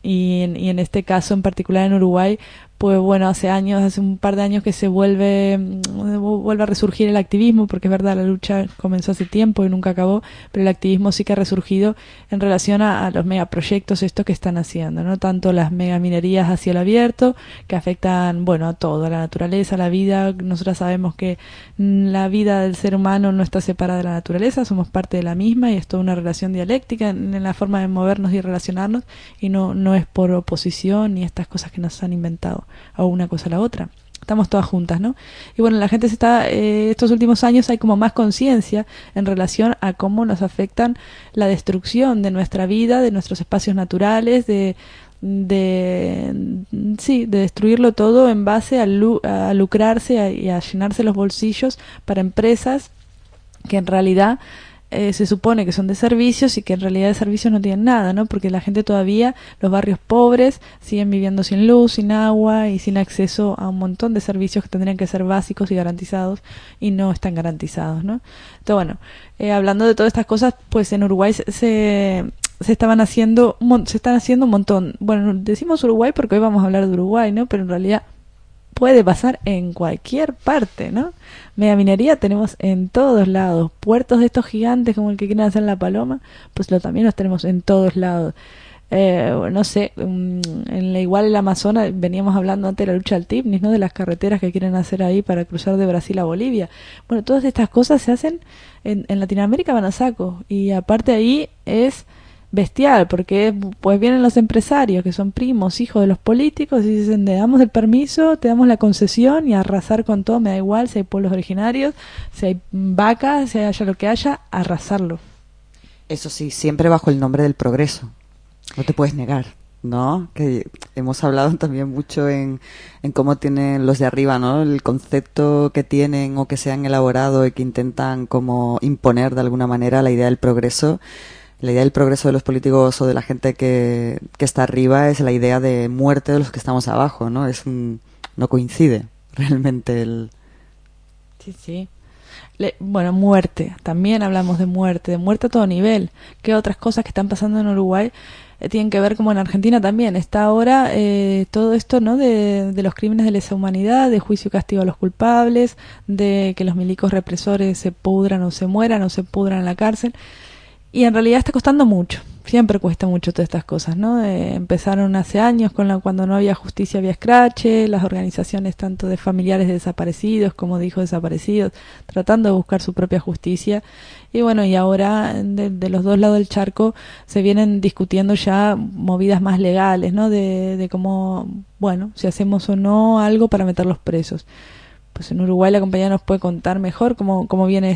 y en este caso en particular en Uruguay, pues bueno, hace un par de años que se vuelve a resurgir el activismo, porque es verdad, la lucha comenzó hace tiempo y nunca acabó, pero el activismo sí que ha resurgido en relación a los megaproyectos estos que están haciendo, ¿no? Tanto las megaminerías a cielo abierto, que afectan, bueno, a todo, a la naturaleza, a la vida. Nosotros sabemos que la vida del ser humano no está separada de la naturaleza, somos parte de la misma y es toda una relación dialéctica en la forma de movernos y relacionarnos, y no es por oposición ni estas cosas que nos han inventado a una cosa a la otra. Estamos todas juntas, ¿no? Y bueno, la gente estos últimos años hay como más conciencia en relación a cómo nos afectan la destrucción de nuestra vida, de nuestros espacios naturales, de destruirlo todo en base a lucrarse y a llenarse los bolsillos para empresas que en realidad se supone que son de servicios y que en realidad de servicios no tienen nada, ¿no? Porque la gente todavía, los barrios pobres, siguen viviendo sin luz, sin agua y sin acceso a un montón de servicios que tendrían que ser básicos y garantizados y no están garantizados, ¿no? Entonces, bueno, hablando de todas estas cosas, pues en Uruguay se están haciendo un montón. Bueno, decimos Uruguay porque hoy vamos a hablar de Uruguay, ¿no? Pero en realidad puede pasar en cualquier parte, ¿no? Megaminería tenemos en todos lados. Puertos de estos gigantes como el que quieren hacer en La Paloma, pues también los tenemos en todos lados. No sé, igual el Amazonas, veníamos hablando antes de la lucha del Tibnis, ¿no? De las carreteras que quieren hacer ahí para cruzar de Brasil a Bolivia. Bueno, todas estas cosas se hacen en Latinoamérica, van a saco. Y aparte ahí es bestial, porque pues vienen los empresarios que son primos, hijos de los políticos y dicen, te damos el permiso, te damos la concesión y arrasar con todo, me da igual si hay pueblos originarios, si hay vacas, si haya lo que haya, arrasarlo. Eso sí, siempre bajo el nombre del progreso, no te puedes negar, ¿no? Que hemos hablado también mucho en cómo tienen los de arriba, ¿no? El concepto que tienen o que se han elaborado y que intentan como imponer de alguna manera la idea del progreso. La idea del progreso de los políticos o de la gente que está arriba es la idea de muerte de los que estamos abajo, ¿no? No coincide realmente el... Sí. Bueno, muerte. También hablamos de muerte a todo nivel. ¿Qué otras cosas que están pasando en Uruguay tienen que ver como en Argentina también? Está ahora todo esto, ¿no? De los crímenes de lesa humanidad, de juicio y castigo a los culpables, de que los milicos represores se pudran o se mueran o se pudran en la cárcel. Y en realidad está costando mucho, siempre cuesta mucho todas estas cosas, ¿no? Empezaron hace años cuando no había justicia, había escrache, las organizaciones tanto de familiares de desaparecidos como de hijos desaparecidos, tratando de buscar su propia justicia. Y bueno, y ahora de los dos lados del charco se vienen discutiendo ya movidas más legales, ¿no? De cómo, bueno, si hacemos o no algo para meterlos presos. Pues en Uruguay la compañía nos puede contar mejor cómo vienen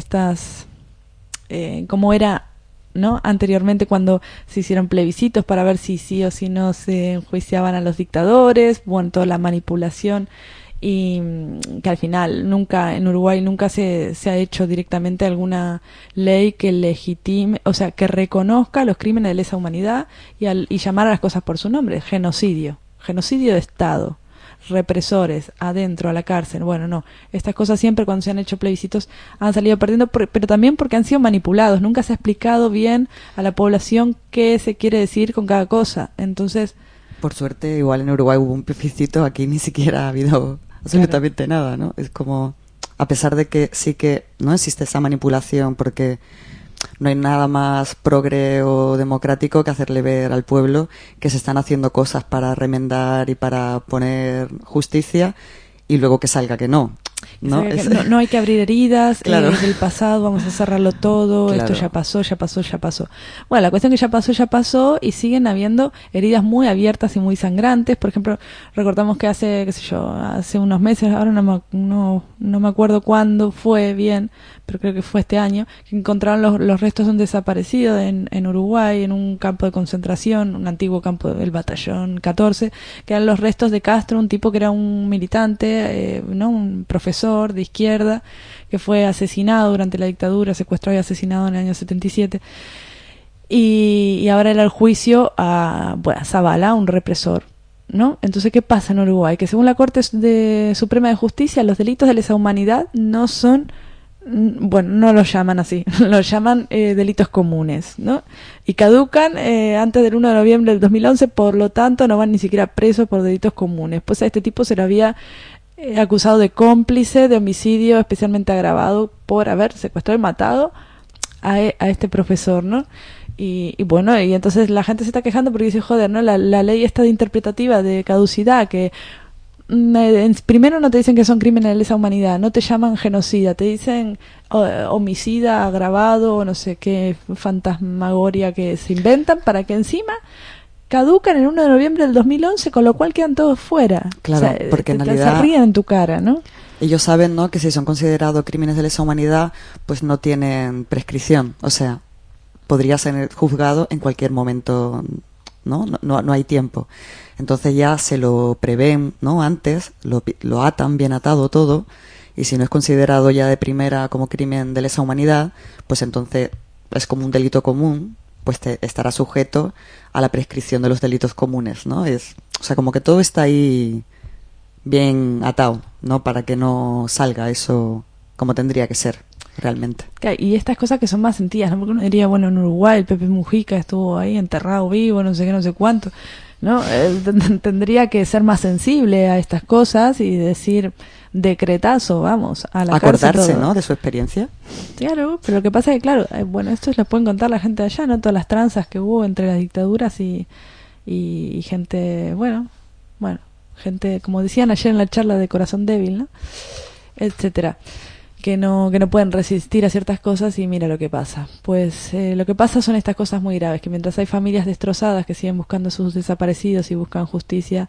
cómo era, ¿no? Anteriormente cuando se hicieron plebiscitos para ver si sí o si no se enjuiciaban a los dictadores, bueno, toda la manipulación, y que al final en Uruguay nunca se ha hecho directamente alguna ley que legitime, o sea, que reconozca los crímenes de lesa humanidad y llamar a las cosas por su nombre, genocidio de Estado, represores adentro a la cárcel. Bueno, no, estas cosas siempre cuando se han hecho plebiscitos han salido perdiendo, pero también porque han sido manipulados, nunca se ha explicado bien a la población qué se quiere decir con cada cosa. Entonces, por suerte, igual en Uruguay hubo un plebiscito, aquí ni siquiera ha habido absolutamente nada, ¿no? Es como, a pesar de que sí que no existe esa manipulación, porque no hay nada más progre o democrático que hacerle ver al pueblo que se están haciendo cosas para remendar y para poner justicia y luego que salga que no. No, no hay que abrir heridas, claro. Del pasado, vamos a cerrarlo todo, claro. Esto ya pasó. Bueno, la cuestión que ya pasó y siguen habiendo heridas muy abiertas y muy sangrantes. Por ejemplo, recordamos que hace unos meses, ahora no me acuerdo cuándo fue bien, pero creo que fue este año, que encontraron los restos de un desaparecido en Uruguay, en un campo de concentración, un antiguo campo del batallón 14, que eran los restos de Castro, un tipo que era un militante, un profesor de izquierda, que fue asesinado durante la dictadura, secuestrado y asesinado en el año 77. Y ahora era el juicio a Zavala, un represor, ¿no? Entonces, ¿qué pasa en Uruguay? Que según la Corte Suprema de Justicia, los delitos de lesa humanidad no son bueno, no los llaman así, los llaman delitos comunes, ¿no? Y caducan antes del 1 de noviembre del 2011, por lo tanto no van ni siquiera presos por delitos comunes. Pues a este tipo se le había acusado de cómplice de homicidio especialmente agravado por haber secuestrado y matado a este profesor, ¿no? Y bueno, y entonces la gente se está quejando porque dice, joder, ¿no? La ley esta de interpretativa de caducidad que... primero no te dicen que son crímenes de lesa humanidad, no te llaman genocida, te dicen homicida agravado o no sé qué fantasmagoria que se inventan para que encima caducan el 1 de noviembre del 2011, con lo cual quedan todos fuera. Claro, o sea, porque en realidad se ríen en tu cara, ¿no? Ellos saben, ¿no?, que si son considerados crímenes de lesa humanidad, pues no tienen prescripción, o sea, podría ser juzgado en cualquier momento, no hay tiempo. Entonces ya se lo prevén, ¿no?, antes, lo atan bien atado todo, y si no es considerado ya de primera como crimen de lesa humanidad, pues entonces es como un delito común, pues estará sujeto a la prescripción de los delitos comunes, ¿no? O sea, como que todo está ahí bien atado, ¿no?, para que no salga eso como tendría que ser realmente. Y estas cosas que son más sentidas, ¿no? Porque uno diría, bueno, en Uruguay el Pepe Mujica estuvo ahí enterrado vivo, no sé qué, no sé cuánto, ¿no? Tendría que ser más sensible a estas cosas y decir decretazo, vamos, a la cárcel. Acordarse, ¿no?, de su experiencia. Claro, pero lo que pasa es que, claro, bueno, esto lo pueden contar la gente de allá, ¿no? Todas las tranzas que hubo entre las dictaduras y gente, bueno, gente, como decían ayer en la charla de Corazón Débil, ¿no?, etcétera, que no pueden resistir a ciertas cosas, y mira lo que pasa. Pues lo que pasa son estas cosas muy graves, que mientras hay familias destrozadas que siguen buscando a sus desaparecidos y buscan justicia,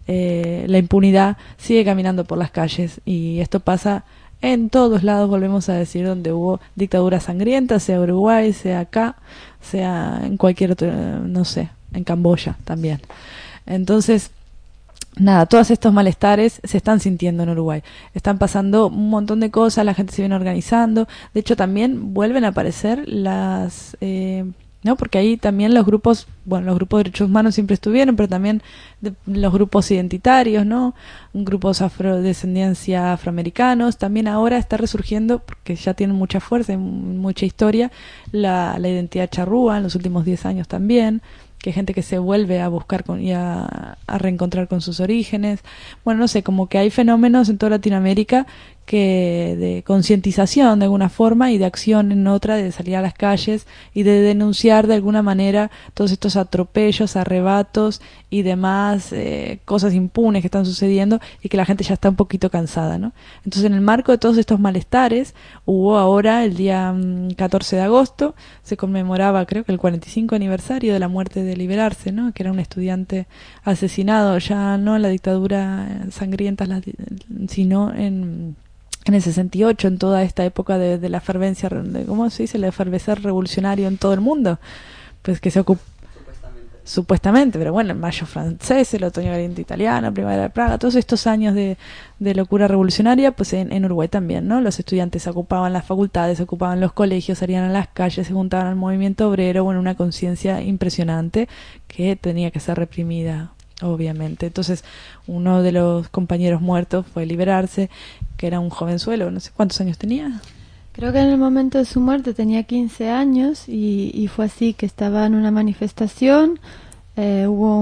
la impunidad sigue caminando por las calles, y esto pasa en todos lados, volvemos a decir, donde hubo dictaduras sangrientas, sea Uruguay, sea acá, sea en cualquier otro, no sé, en Camboya también. Entonces, nada, todos estos malestares se están sintiendo en Uruguay. Están pasando un montón de cosas, la gente se viene organizando. De hecho, también vuelven a aparecer las... ¿no? Porque ahí también los grupos de derechos humanos siempre estuvieron, pero también los grupos identitarios, ¿no? Grupos afrodescendencia afroamericanos. También ahora está resurgiendo, porque ya tienen mucha fuerza y mucha historia, la identidad charrúa en los últimos 10 años también, que hay gente que se vuelve a buscar y a reencontrar con sus orígenes. Bueno, no sé, como que hay fenómenos en toda Latinoamérica que de concientización de alguna forma y de acción en otra, de salir a las calles y de denunciar de alguna manera todos estos atropellos, arrebatos y demás cosas impunes que están sucediendo, y que la gente ya está un poquito cansada, ¿no? Entonces, en el marco de todos estos malestares, hubo ahora el día 14 de agosto, se conmemoraba, creo que el 45 aniversario de la muerte de Liberarse, ¿no?, que era un estudiante asesinado, ya no en la dictadura sangrienta, sino en el 68, en toda esta época de la efervencia, ¿cómo se dice?, el efervecer revolucionario en todo el mundo, pues que se ocupó supuestamente, pero bueno, el mayo francés, el otoño valiente italiano, la primavera de Praga, todos estos años de locura revolucionaria, pues en Uruguay también, ¿no? Los estudiantes ocupaban las facultades, ocupaban los colegios, salían a las calles, se juntaban al movimiento obrero, bueno, una conciencia impresionante que tenía que ser reprimida, obviamente. Entonces, uno de los compañeros muertos fue Liberarse, que era un jovenzuelo, no sé cuántos años tenía. Creo que en el momento de su muerte tenía 15 años y fue así, que estaba en una manifestación, hubo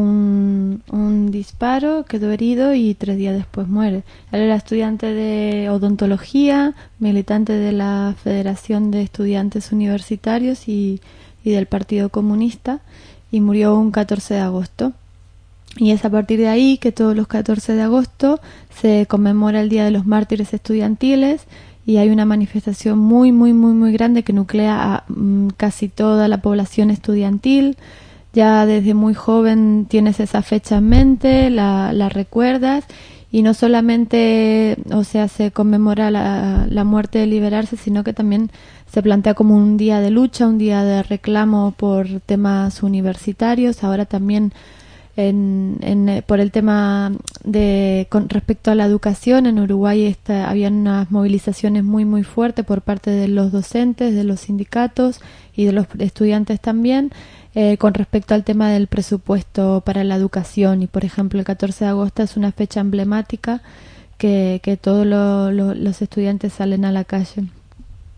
un disparo, quedó herido y 3 días después muere. Él era estudiante de odontología, militante de la Federación de Estudiantes Universitarios y del Partido Comunista, y murió un 14 de agosto. Y es a partir de ahí que todos los 14 de agosto se conmemora el Día de los Mártires Estudiantiles, y hay una manifestación muy grande que nuclea a casi toda la población estudiantil. Ya desde muy joven tienes esa fecha en mente, la recuerdas, y no solamente, o sea, se conmemora la muerte de Liberarse, sino que también se plantea como un día de lucha, un día de reclamo por temas universitarios. Ahora también por el tema con respecto a la educación, en Uruguay habían unas movilizaciones muy fuertes por parte de los docentes, de los sindicatos y de los estudiantes también, con respecto al tema del presupuesto para la educación. Y por ejemplo, el 14 de agosto es una fecha emblemática que todos los estudiantes salen a la calle.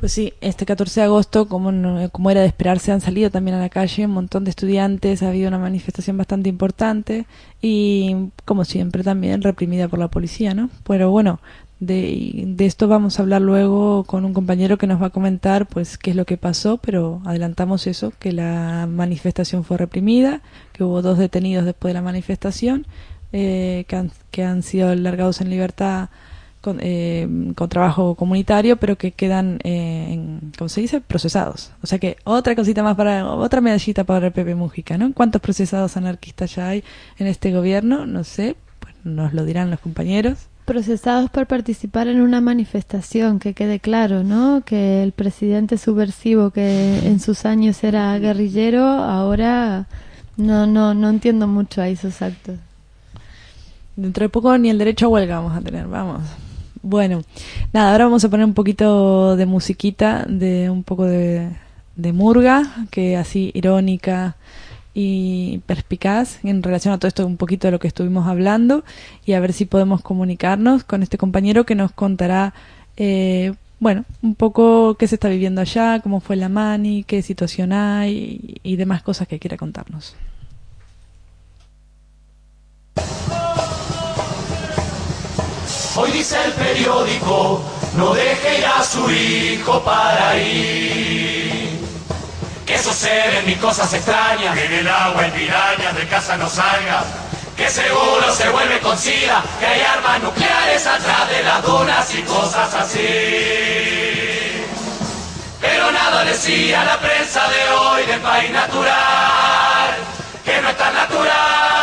Pues sí, este 14 de agosto, como era de esperarse, han salido también a la calle un montón de estudiantes, ha habido una manifestación bastante importante y, como siempre, también reprimida por la policía, ¿no? Pero bueno, de esto vamos a hablar luego con un compañero que nos va a comentar pues qué es lo que pasó, pero adelantamos eso, que la manifestación fue reprimida, que hubo 2 detenidos después de la manifestación, que han sido largados en libertad con trabajo comunitario, pero que quedan, ¿cómo se dice?, procesados. O sea que otra medallita para Pepe Mújica, ¿no? ¿Cuántos procesados anarquistas ya hay en este gobierno? No sé, pues nos lo dirán los compañeros. Procesados por participar en una manifestación, que quede claro, ¿no? Que el presidente subversivo que en sus años era guerrillero, ahora no entiendo mucho ahí sus actos. Dentro de poco ni el derecho a huelga vamos a tener, vamos. Bueno, nada, ahora vamos a poner un poquito de musiquita, de un poco de murga, que así irónica y perspicaz en relación a todo esto, un poquito de lo que estuvimos hablando, y a ver si podemos comunicarnos con este compañero que nos contará, bueno, un poco qué se está viviendo allá, cómo fue la mani, qué situación hay y demás cosas que quiera contarnos. Hoy dice el periódico, no deje ir a su hijo para ir. Que eso se ven ni cosas extrañas, en el agua, en pirañas, de casa no salga. Que seguro se vuelve con sida, que hay armas nucleares atrás de las dunas y cosas así. Pero nada decía la prensa de hoy del país natural, que no es tan natural.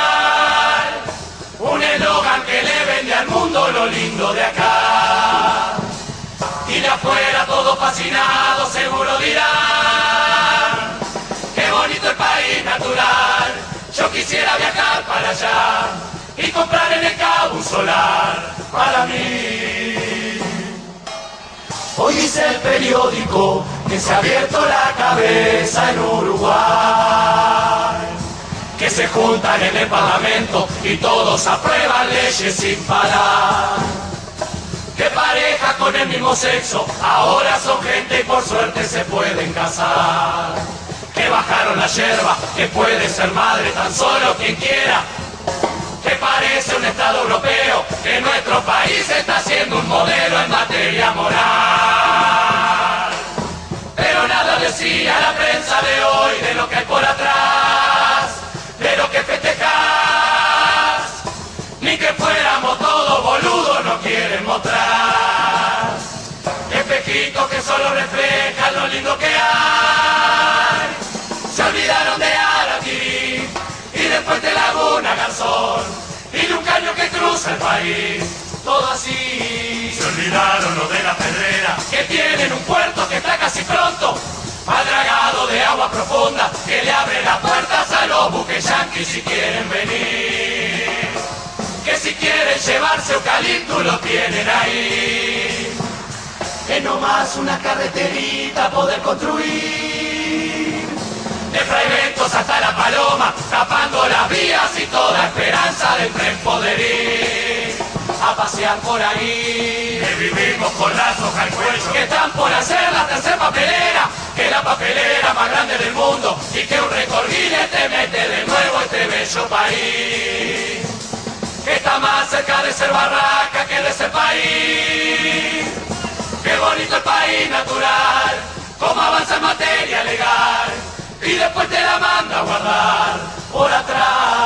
Un eslogan que le vende al mundo lo lindo de acá. Y de afuera todos fascinados seguro dirán, qué bonito el país natural. Yo quisiera viajar para allá y comprar en el Cabo un solar para mí. Hoy dice el periódico que se ha abierto la cabeza en Uruguay, que se juntan en el Parlamento y todos aprueban leyes sin parar. Que parejas con el mismo sexo ahora son gente y por suerte se pueden casar. Que bajaron la yerba, que puede ser madre tan solo quien quiera. Que parece un estado europeo, que nuestro país está siendo un modelo en materia moral. Pero nada decía la prensa de hoy de lo que hay por atrás, de lo que festejás, ni que fuéramos todos boludos no quieren mostrar. Espejitos que solo reflejan lo lindo que hay, se olvidaron de Aratí y después de Laguna Garzón y de un caño que cruza el país, todo así. Se olvidaron los de la Pedrera, que tienen un puerto que está casi pronto, al dragado de agua profunda, que le abre las puertas a los buques yanquis si quieren venir. Que si quieren llevarse eucalipto lo tienen ahí. Que no más una carreterita poder construir. De Fraiventos hasta La Paloma, tapando las vías y toda esperanza del tren poder ir a pasear por ahí. Que vivimos con la soja al cuello, que están por hacer la tercera papelera, que la papelera más grande del mundo, y que un recordile te mete de nuevo este bello país. Que está más cerca de ser barraca que de ser país. Qué bonito el país natural, cómo avanza en materia legal, y después te la manda a guardar por atrás.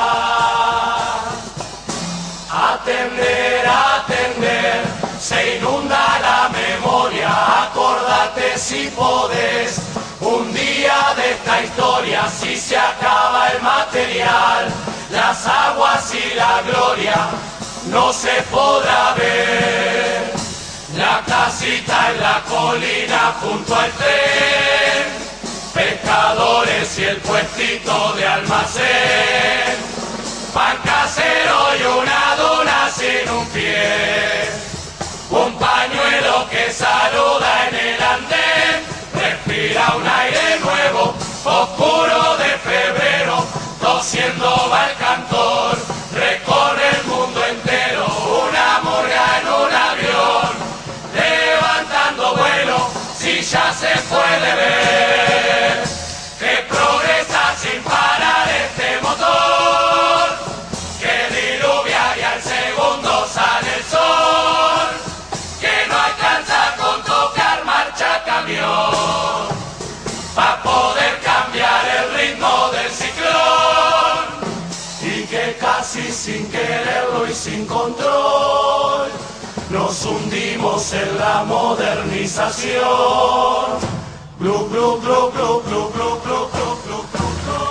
Atender, atender, se inunda la memoria, acordate si podés, un día de esta historia, si se acaba el material, las aguas y la gloria, no se podrá ver. La casita en la colina junto al tren, pescadores y el puestito de almacén, pan casero y una dona sin un pie, un pañuelo que saluda en el andén, respira un aire nuevo, oscuro de febrero, tosiendo va el cantor, recorre el mundo entero, una murga en un avión, levantando vuelo, sillas se puede ver que progresa sin parar este motor, que diluvia y al segundo sale el sol, que no alcanza con tocar marcha camión, pa' poder cambiar el ritmo del ciclón, y que casi sin quererlo y sin control nos hundimos en la modernización. Glu, glu, glu, glu, glu, glu, glu, glu, glu, glu.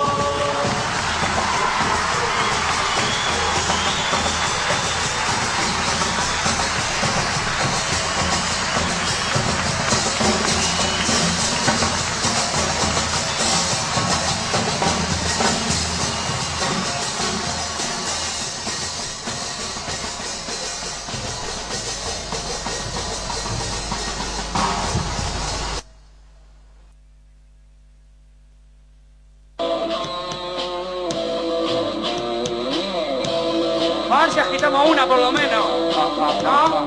A ver si agitamos una por lo menos, ¿no?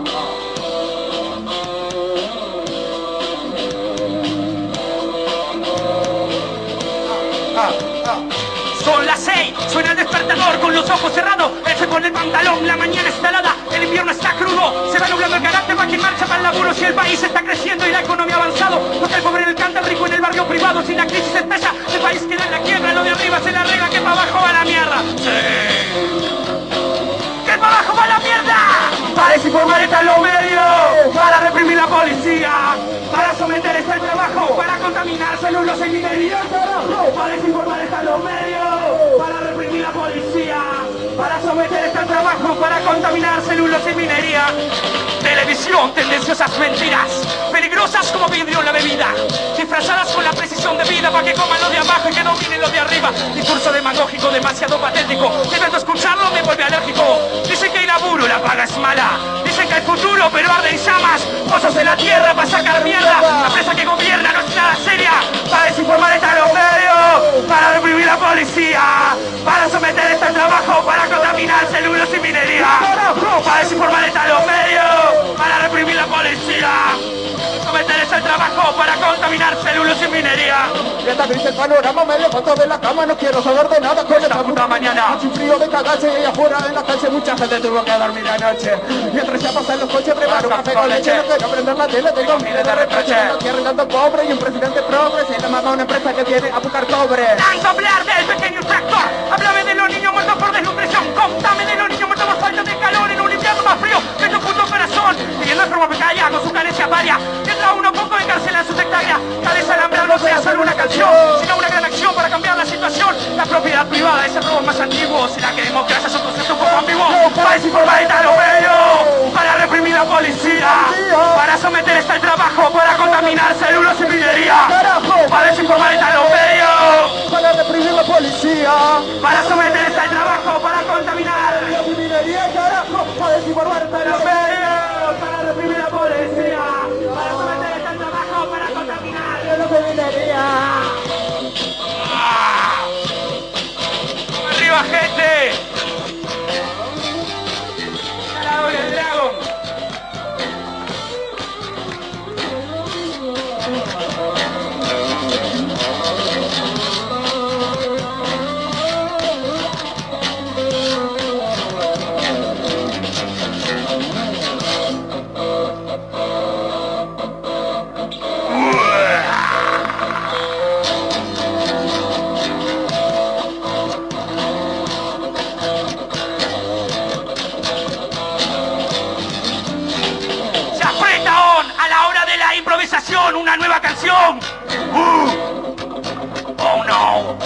Son las 6, suena el despertador con los ojos cerrados. Él se pone el pantalón, la mañana está helada, el invierno está crudo. Se va nublando el carácter para quien marcha para el laburo. Si el país está creciendo y la economía ha avanzado, porque el pobre en el canta, el rico en el barrio privado. Si la crisis estalla, el país queda en la quiebra. Lo de arriba se la arregla, que para abajo va la mierda. Sí. ¡Que para abajo va la mierda! Para desinformar están los medios, para reprimir la policía, para someter está el trabajo, para contaminar celulos y minería. Para desinformar están los medios, para reprimir la policía, para someter está el trabajo, para contaminar celulos y minería. Televisión, tendenciosas mentiras, peligrosas como vidrio en la bebida, disfrazadas con la precisión de vida para que coman los de abajo y que dominen los de arriba. Discurso demagógico demasiado patético, de tanto escucharlo me vuelve alérgico. Dicen que Iraburu la paga es mala, dicen que el futuro pero arde en llamas, pozos de la tierra para sacar mierda. La empresa que gobierna no es nada seria, para desinformar están los medios, para reprimir la policía, para someter está el trabajo, para contaminar celulos y minería. Para desinformar están los medios, para reprimir la policía, someter está el trabajo, para contaminar celulos y minería. Y está gris el panorama, me levanto de la cama, no quiero saber de nada con esta puta mañana. Hace un frío de cagarse y afuera en la calle mucha gente tuvo que dormir anoche. Mientras ya pasan los coches, preparo un café con leche. No quiero prender la tele, tengo miles de reproches. No quiero tanto pobre y un presidente progre. Se le mama una empresa que viene a buscar cobre. Tanto hablar del pequeño infractor, háblame de los niños muertos por desnutrición, contame de los niños muertos por falta de calor en un invierno más frío que tu puto corazón, pidiendo enfermo precaya con su carencia varia. Tendrá uno poco de cárcel en su sectaria. Tal vez alambrar no sea solo una canción, sino una gran acción para cambiar la situación. La propiedad privada es el robo más antiguo, será que democracia es un concepto un poco ambiguo. Para desinformar está los medios, para reprimir la policía, para someter está el trabajo, para contaminar celulos y minería. Para desinformar está los medios, para reprimir la policía, para someter está el trabajo, para contaminar celulos y minería. Carajo, para desinformar está los medios, para reprimir la policía, para someter está el trabajo, para contaminar celulos y minería. ¡Arriba, gente! ¡Calado el dragón! Una nueva canción. Oh no.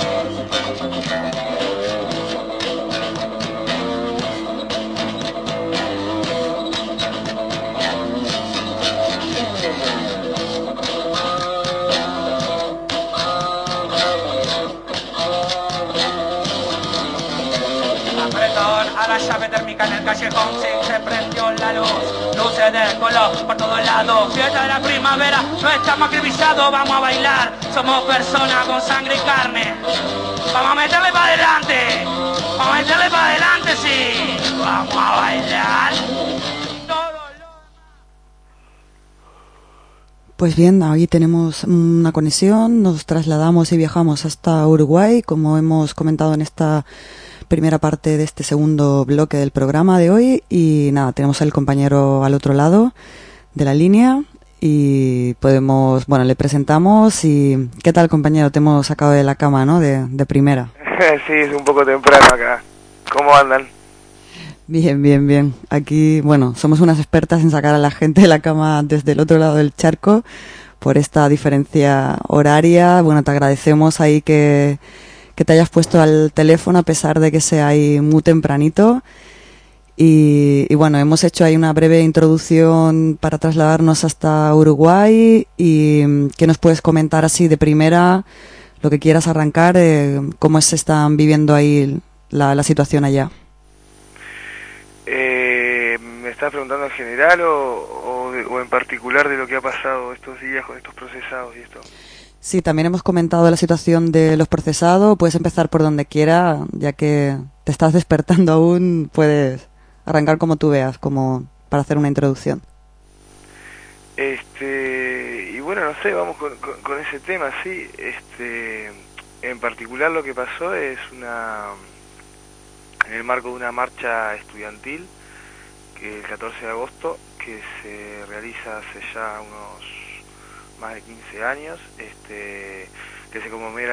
Apretón a la llave térmica en el callejón, sí, se prendió la luz. Luces de color por todos lados. Fiesta de la primavera, no estamos acribillados, vamos a bailar. Somos personas con sangre y carne. Vamos a meterle para adelante. Vamos a meterle para adelante, sí. Vamos a bailar. Pues bien, ahí tenemos una conexión, nos trasladamos y viajamos hasta Uruguay, como hemos comentado en esta primera parte de este segundo bloque del programa de hoy, y nada, tenemos al compañero al otro lado de la línea y podemos, bueno, le presentamos. Y ¿qué tal, compañero? Te hemos sacado de la cama, ¿no? De primera. Sí, es un poco temprano acá. ¿Cómo andan? Bien, bien, bien. Aquí, bueno, somos unas expertas en sacar a la gente de la cama desde el otro lado del charco por esta diferencia horaria. Bueno, te agradecemos ahí que te hayas puesto al teléfono a pesar de que sea ahí muy tempranito. Y bueno, hemos hecho ahí una breve introducción para trasladarnos hasta Uruguay. ¿Y qué nos puedes comentar así de primera, lo que quieras arrancar, cómo se están viviendo ahí la situación allá? ¿Me estás preguntando en general o en particular de lo que ha pasado estos días con estos procesados y esto? Sí, también hemos comentado la situación de los procesados. Puedes empezar por donde quiera, ya que te estás despertando aún, puedes arrancar como tú veas, como para hacer una introducción. Y bueno, no sé, vamos con ese tema, sí. En particular lo que pasó es en el marco de una marcha estudiantil, que el 14 de agosto, que se realiza hace ya unos más de 15 años, que se conmemora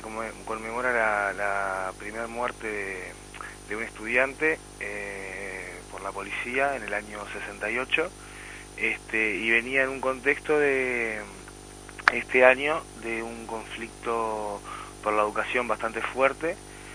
la primera muerte de un estudiante por la policía en el año 68, y venía en un contexto de este año de un conflicto por la educación bastante fuerte.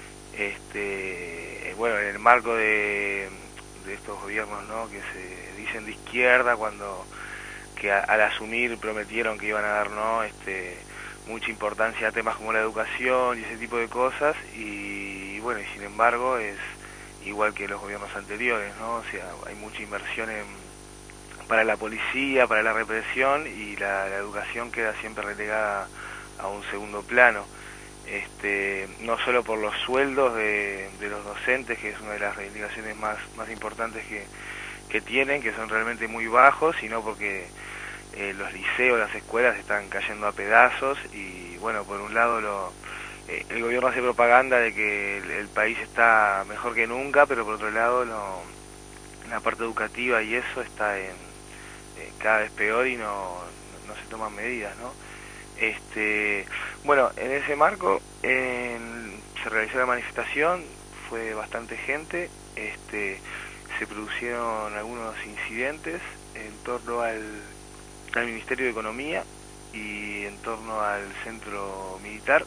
Bueno, en el marco de estos gobiernos, ¿no?, que se dicen de izquierda, que al asumir prometieron que iban a dar, ¿no?, mucha importancia a temas como la educación y ese tipo de cosas, y bueno, y sin embargo es igual que los gobiernos anteriores, ¿no? O sea, hay mucha inversión para la policía, para la represión, y la educación queda siempre relegada a un segundo plano. No solo por los sueldos de los docentes, que es una de las reivindicaciones más importantes que tienen, que son realmente muy bajos, sino porque los liceos, las escuelas están cayendo a pedazos. Y bueno, por un lado el gobierno hace propaganda de que el país está mejor que nunca, pero por otro lado la parte educativa y eso está cada vez peor y no se toman medidas, ¿no? Bueno, en ese marco se realizó la manifestación, fue bastante gente, se produjeron algunos incidentes en torno al Ministerio de Economía y en torno al centro militar.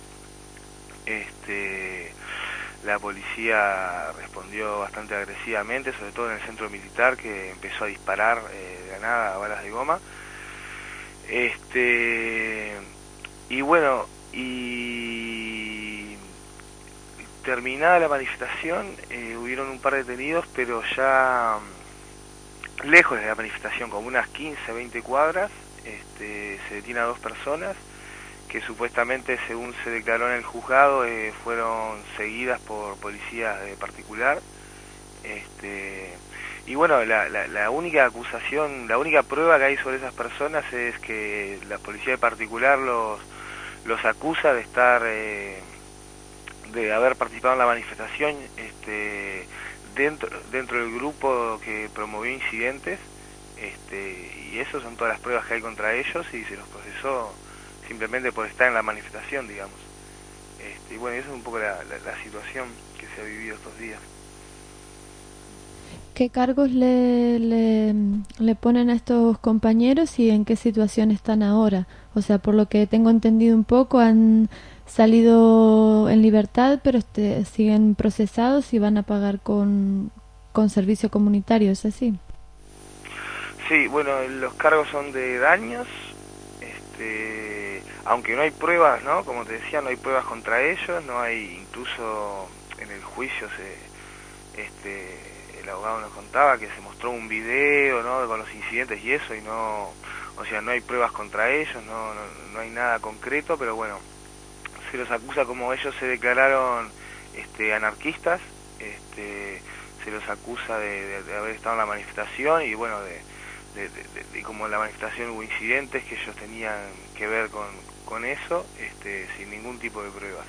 La policía respondió bastante agresivamente, sobre todo en el centro militar, que empezó a disparar de la nada a balas de goma. Y bueno, y terminada la manifestación, hubieron un par de detenidos, pero ya lejos de la manifestación, como unas 15, 20 cuadras, se detiene a 2 personas que supuestamente, según se declaró en el juzgado, fueron seguidas por policías de particular. Y bueno, la única acusación, la única prueba que hay sobre esas personas es que la policía de particular los acusa de estar, de haber participado en la manifestación dentro del grupo que promovió incidentes, y eso son todas las pruebas que hay contra ellos, y se los procesó simplemente por estar en la manifestación, digamos. Y bueno, esa es un poco la situación que se ha vivido estos días. ¿Qué cargos le ponen a estos compañeros y en qué situación están ahora? O sea, por lo que tengo entendido un poco, han salido en libertad, pero siguen procesados y van a pagar con servicio comunitario, ¿es así? Sí, bueno, los cargos son de daños, aunque no hay pruebas, ¿no? Como te decía, no hay pruebas contra ellos, no hay, incluso en el juicio el abogado nos contaba que se mostró un video, ¿no?, con los incidentes y eso, y no, o sea, no hay pruebas contra ellos, no hay nada concreto, pero bueno, se los acusa, como ellos se declararon anarquistas, se los acusa de haber estado en la manifestación y bueno, como la manifestación hubo incidentes que ellos tenían que ver con eso, sin ningún tipo de pruebas.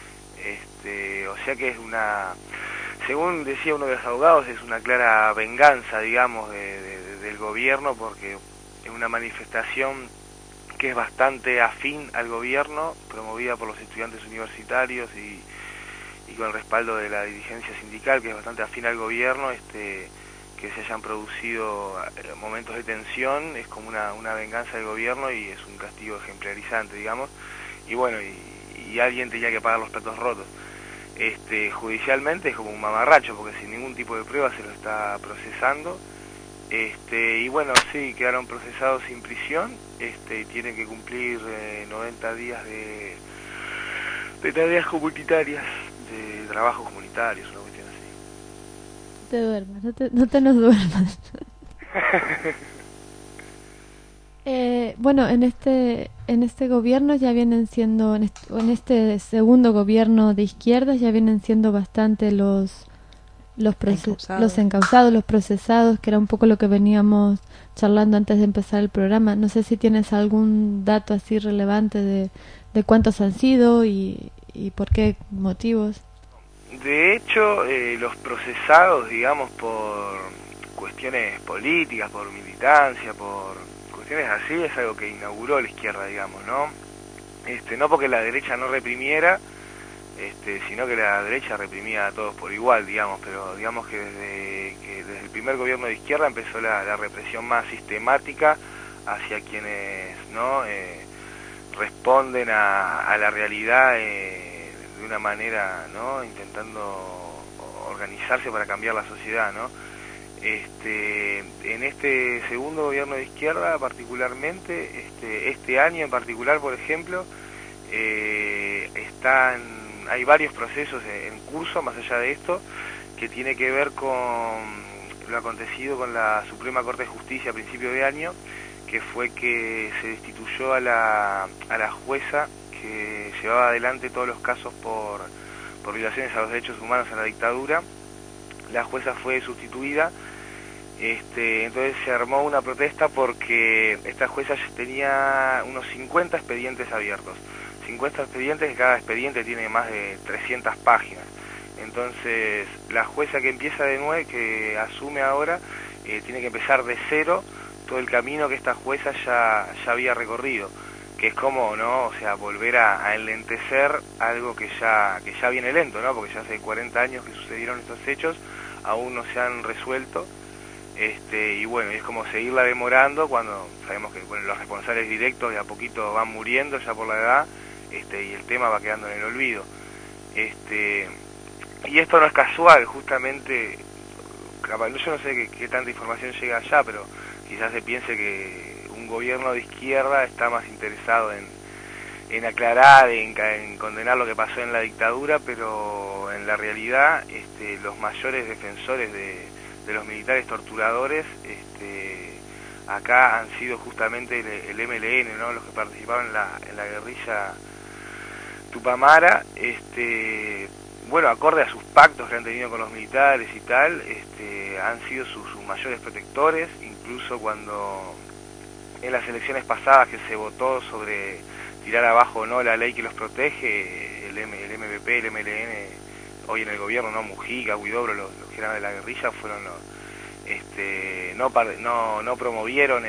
O sea que es una, según decía uno de los abogados, es una clara venganza, digamos, del gobierno, porque es una manifestación que es bastante afín al gobierno, promovida por los estudiantes universitarios y con el respaldo de la dirigencia sindical, que es bastante afín al gobierno, que se hayan producido momentos de tensión, es como una venganza del gobierno y es un castigo ejemplarizante, digamos, y bueno, y alguien tenía que pagar los platos rotos. Judicialmente es como un mamarracho, porque sin ningún tipo de prueba se lo está procesando, y bueno, sí, quedaron procesados sin prisión, y tienen que cumplir 90 días de tareas comunitarias, de trabajos comunitarios, una cuestión así. No te duermas, no te nos duermas. Bueno, en este gobierno ya vienen siendo, en este segundo gobierno de izquierda ya vienen siendo bastante los encausados, los procesados, que era un poco lo que veníamos charlando antes de empezar el programa. No sé si tienes algún dato así relevante de cuántos han sido y por qué motivos. De hecho, los procesados, digamos, por cuestiones políticas, por militancia, por cuestiones así, es algo que inauguró la izquierda, digamos, ¿no? No porque la derecha no reprimiera, sino que la derecha reprimía a todos por igual, digamos, pero digamos que desde el primer gobierno de izquierda empezó la represión más sistemática hacia quienes no responden a la realidad de una manera, ¿no?, intentando organizarse para cambiar la sociedad, ¿no? En este segundo gobierno de izquierda particularmente, este año en particular, por ejemplo, hay varios procesos en curso, más allá de esto, que tiene que ver con lo acontecido con la Suprema Corte de Justicia a principio de año, que fue que se destituyó a la jueza que llevaba adelante todos los casos por violaciones a los derechos humanos en la dictadura. La jueza fue sustituida, entonces se armó una protesta porque esta jueza tenía unos 50 expedientes abiertos. 50 expedientes, que cada expediente tiene más de 300 páginas. Entonces, la jueza que empieza de nuevo, que asume ahora, tiene que empezar de cero todo el camino que esta jueza ya había recorrido, que es como, ¿no?, o sea, volver a enlentecer algo que ya viene lento, ¿no?, porque ya hace 40 años que sucedieron estos hechos, aún no se han resuelto, y bueno, es como seguirla demorando cuando sabemos que, bueno, los responsables directos de a poquito van muriendo ya por la edad, y el tema va quedando en el olvido. Y esto no es casual, justamente, yo no sé qué tanta información llega allá, pero quizás se piense que un gobierno de izquierda está más interesado en aclarar, en condenar lo que pasó en la dictadura, pero en la realidad los mayores defensores de los militares torturadores acá han sido justamente el MLN, ¿no?, los que participaron en la guerrilla Tupamara, bueno, acorde a sus pactos que han tenido con los militares y tal, han sido sus mayores protectores, incluso cuando en las elecciones pasadas que se votó sobre tirar abajo o no la ley que los protege, el MVP, el MLN, hoy en el gobierno, ¿no?, Mujica, Huidobro, los que eran de la guerrilla, fueron no promovieron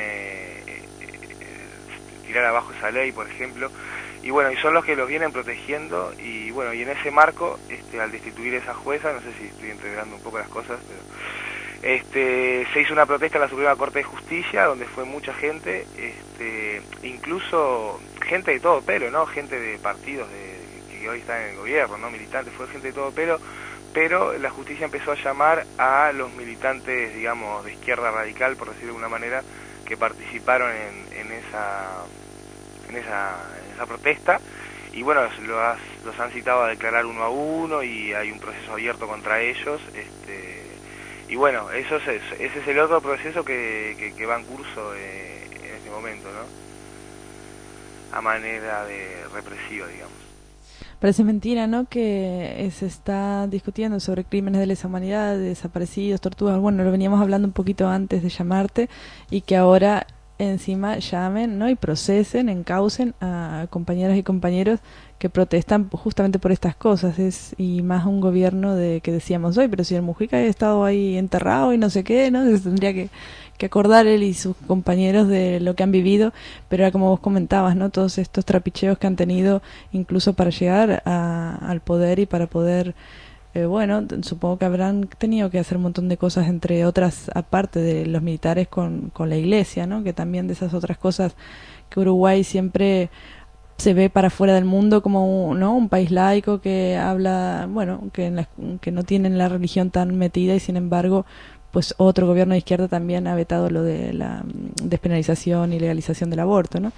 tirar abajo esa ley, por ejemplo. Y bueno, y son los que los vienen protegiendo, y bueno, y en ese marco, al destituir esa jueza, no sé si estoy integrando un poco las cosas, pero se hizo una protesta en la Suprema Corte de Justicia, donde fue mucha gente, incluso gente de todo pelo, ¿no?, gente de partidos que hoy están en el gobierno, ¿no?, militantes, fue gente de todo pelo, pero la justicia empezó a llamar a los militantes, digamos, de izquierda radical, por decirlo de alguna manera, que participaron en esa protesta, y bueno, los han citado a declarar uno a uno, y hay un proceso abierto contra ellos, y bueno, ese es el otro proceso que va en curso en este momento, ¿no?, a manera de represiva, digamos. Parece mentira, ¿no?, que se está discutiendo sobre crímenes de lesa humanidad, desaparecidos, torturas, bueno, lo veníamos hablando un poquito antes de llamarte, y que ahora encima llamen, ¿no?, y procesen, encaucen a compañeras y compañeros que protestan justamente por estas cosas. Y más un gobierno que decíamos hoy, pero si el Mujica ha estado ahí enterrado y no sé qué, ¿no?, se tendría que acordar él y sus compañeros de lo que han vivido, pero era como vos comentabas, ¿no?, todos estos trapicheos que han tenido incluso para llegar al poder y para poder, bueno, supongo que habrán tenido que hacer un montón de cosas, entre otras, aparte de los militares, con la iglesia, ¿no?, que también de esas otras cosas que Uruguay siempre se ve para fuera del mundo como, ¿no?, un país laico que habla, bueno, que no tienen la religión tan metida, y sin embargo pues otro gobierno de izquierda también ha vetado lo de la despenalización y legalización del aborto, ¿no?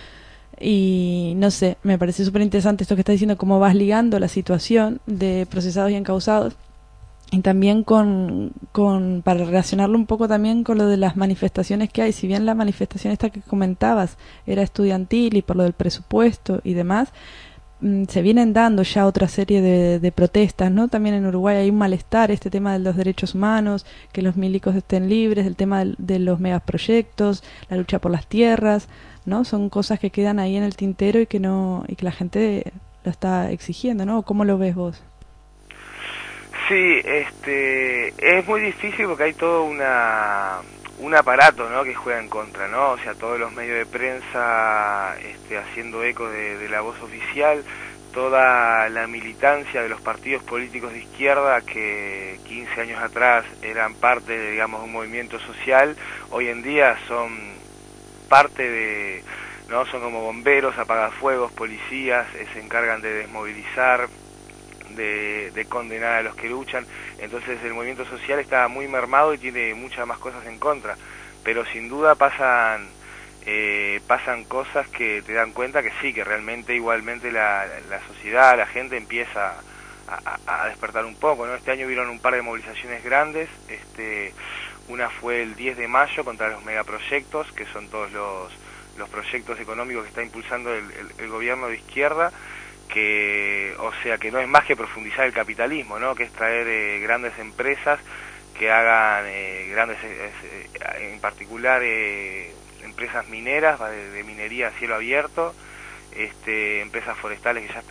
Y no sé, me parece súper interesante esto que está diciendo, cómo vas ligando la situación de procesados y encausados, y también para relacionarlo un poco también con lo de las manifestaciones que hay. Si bien la manifestación esta que comentabas era estudiantil y por lo del presupuesto y demás, se vienen dando ya otra serie de protestas, ¿no? También en Uruguay hay un malestar, este tema de los derechos humanos, que los milicos estén libres, el tema de los megaproyectos, la lucha por las tierras, ¿no? Son cosas que quedan ahí en el tintero y que la gente lo está exigiendo, ¿no? ¿Cómo lo ves vos? Sí, es muy difícil porque hay todo un aparato, ¿no?, que juega en contra, ¿no? O sea, todos los medios de prensa haciendo eco de la voz oficial, toda la militancia de los partidos políticos de izquierda que 15 años atrás eran parte de, digamos, un movimiento social, hoy en día son parte ¿no?, son como bomberos, apagafuegos, policías, se encargan de desmovilizar, de condenar a los que luchan. Entonces el movimiento social está muy mermado y tiene muchas más cosas en contra, pero sin duda pasan cosas que te dan cuenta que sí, que realmente igualmente la sociedad, la gente empieza a despertar un poco, ¿no? Este año hubieron un par de movilizaciones grandes, una fue el 10 de mayo contra los megaproyectos, que son todos los proyectos económicos que está impulsando el gobierno de izquierda, o sea que no es más que profundizar el capitalismo, ¿no?, que es traer grandes empresas que hagan en particular empresas mineras, de minería a cielo abierto, empresas forestales que ya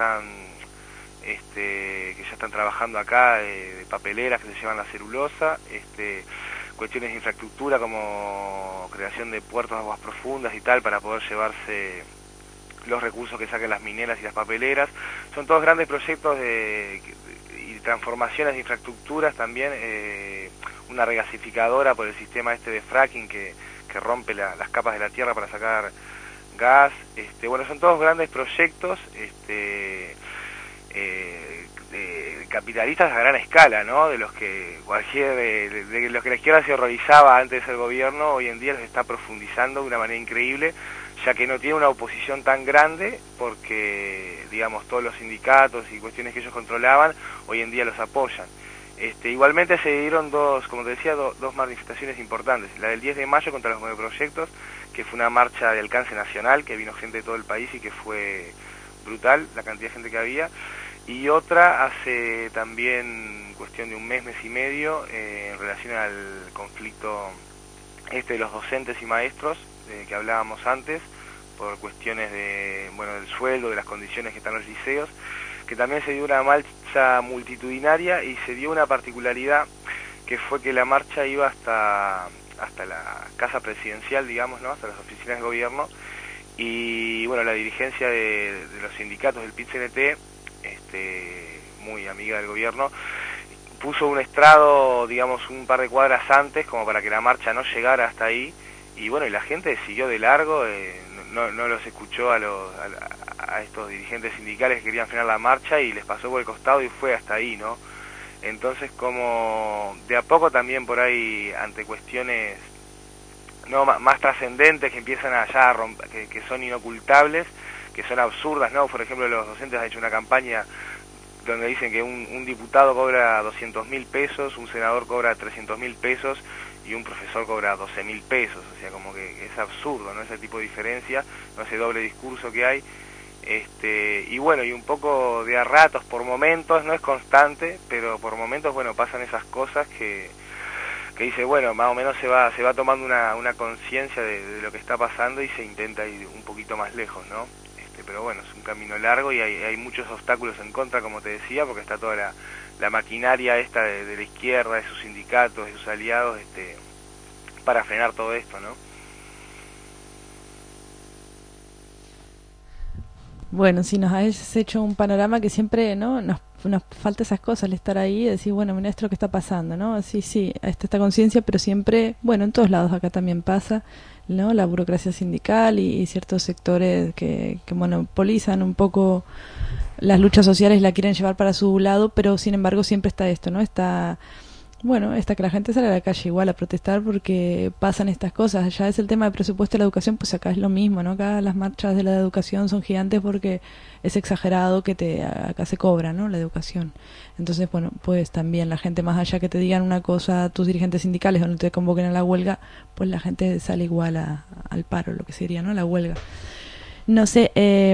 están trabajando acá, de papeleras que se llevan la celulosa, cuestiones de infraestructura como creación de puertos de aguas profundas y tal, para poder llevarse los recursos que saquen las mineras y las papeleras. Son todos grandes proyectos y transformaciones de infraestructuras también, una regasificadora por el sistema de fracking que rompe las capas de la tierra para sacar gas. Bueno, son todos grandes proyectos capitalistas a gran escala, ¿no?, de los que de los que la izquierda se horrorizaba antes del gobierno, hoy en día los está profundizando de una manera increíble, ya que no tiene una oposición tan grande, porque, digamos, todos los sindicatos y cuestiones que ellos controlaban, hoy en día los apoyan. Igualmente se dieron como te decía, dos manifestaciones importantes. La del 10 de mayo contra los megaproyectos, que fue una marcha de alcance nacional, que vino gente de todo el país y que fue brutal la cantidad de gente que había. Y otra hace también cuestión de un mes y medio, en relación al conflicto de los docentes y maestros, que hablábamos antes, por cuestiones del sueldo, de las condiciones que están los liceos, que también se dio una marcha multitudinaria, y se dio una particularidad, que fue que la marcha iba hasta la casa presidencial, digamos, ¿no?, hasta las oficinas de gobierno, y bueno, la dirigencia de los sindicatos del PIT-CNT, muy amiga del gobierno, puso un estrado, digamos, un par de cuadras antes, como para que la marcha no llegara hasta ahí, y bueno, y la gente siguió de largo, no los escuchó a estos dirigentes sindicales que querían frenar la marcha, y les pasó por el costado y fue hasta ahí, ¿no? Entonces, como de a poco también por ahí, ante cuestiones más trascendentes que empiezan allá a romper, que son inocultables, que son absurdas, ¿no? Por ejemplo, los docentes han hecho una campaña donde dicen que un diputado cobra 200.000 pesos, un senador cobra 300.000 pesos y un profesor cobra 12.000 pesos, o sea, como que es absurdo, ¿no?, ese tipo de diferencia, no, ese doble discurso que hay. Y bueno, y un poco de a ratos, por momentos, no es constante, pero por momentos, bueno, pasan esas cosas que dice, bueno, más o menos se va tomando una conciencia de lo que está pasando y se intenta ir un poquito más lejos, ¿no? Pero bueno, es un camino largo y hay muchos obstáculos en contra, como te decía, porque está toda la maquinaria esta de la izquierda, de sus sindicatos, de sus aliados, para frenar todo esto, ¿no? Bueno, sí, nos has hecho un panorama que siempre, ¿no? Nos falta esas cosas, el estar ahí y decir, bueno, mira esto lo que está pasando, ¿no? Sí, esta conciencia, pero siempre, bueno, en todos lados acá también pasa, ¿no? La burocracia sindical y ciertos sectores que monopolizan un poco las luchas sociales, la quieren llevar para su lado, pero sin embargo siempre está esto, ¿no? Está que la gente sale a la calle igual a protestar porque pasan estas cosas. Ya es el tema del presupuesto de la educación, pues acá es lo mismo, ¿no? Acá las marchas de la educación son gigantes porque es exagerado que acá se cobra, ¿no? La educación. Entonces, bueno, pues también la gente, más allá que te digan una cosa tus dirigentes sindicales o no te convoquen a la huelga, pues la gente sale igual al paro, lo que sería, ¿no? La huelga. No sé,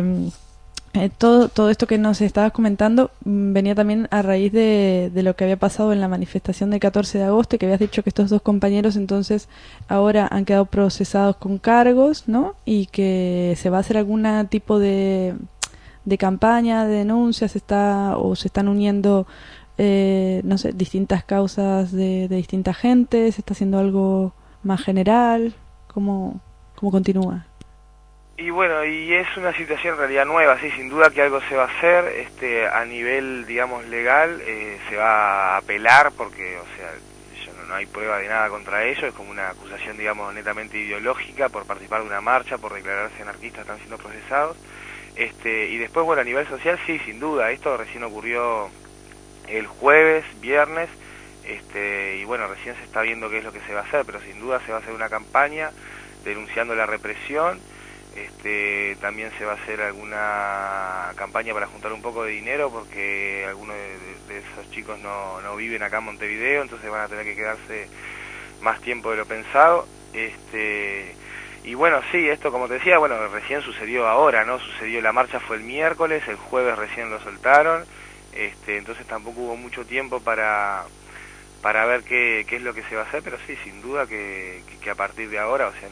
todo esto que nos estabas comentando venía también a raíz de lo que había pasado en la manifestación del 14 de agosto, que habías dicho que estos dos compañeros entonces ahora han quedado procesados con cargos, ¿no? Y que se va a hacer algún tipo de campaña, de denuncias, se están uniendo, no sé, distintas causas de distinta gente, se está haciendo algo más general, ¿cómo continúa? Y bueno, y es una situación en realidad nueva, sí, sin duda que algo se va a hacer, a nivel, digamos, legal, se va a apelar porque, o sea, no hay prueba de nada contra ellos, es como una acusación, digamos, netamente ideológica por participar de una marcha, por declararse anarquistas, están siendo procesados, y después, bueno, a nivel social, sí, sin duda, esto recién ocurrió el jueves, viernes, y bueno, recién se está viendo qué es lo que se va a hacer, pero sin duda se va a hacer una campaña denunciando la represión. También se va a hacer alguna campaña para juntar un poco de dinero porque algunos de esos chicos no viven acá en Montevideo, entonces van a tener que quedarse más tiempo de lo pensado. Y bueno, sí, esto como te decía, bueno, recién sucedió ahora, ¿no? La marcha fue el miércoles, el jueves recién lo soltaron, entonces tampoco hubo mucho tiempo para ver qué es lo que se va a hacer, pero sí, sin duda que a partir de ahora, o sea,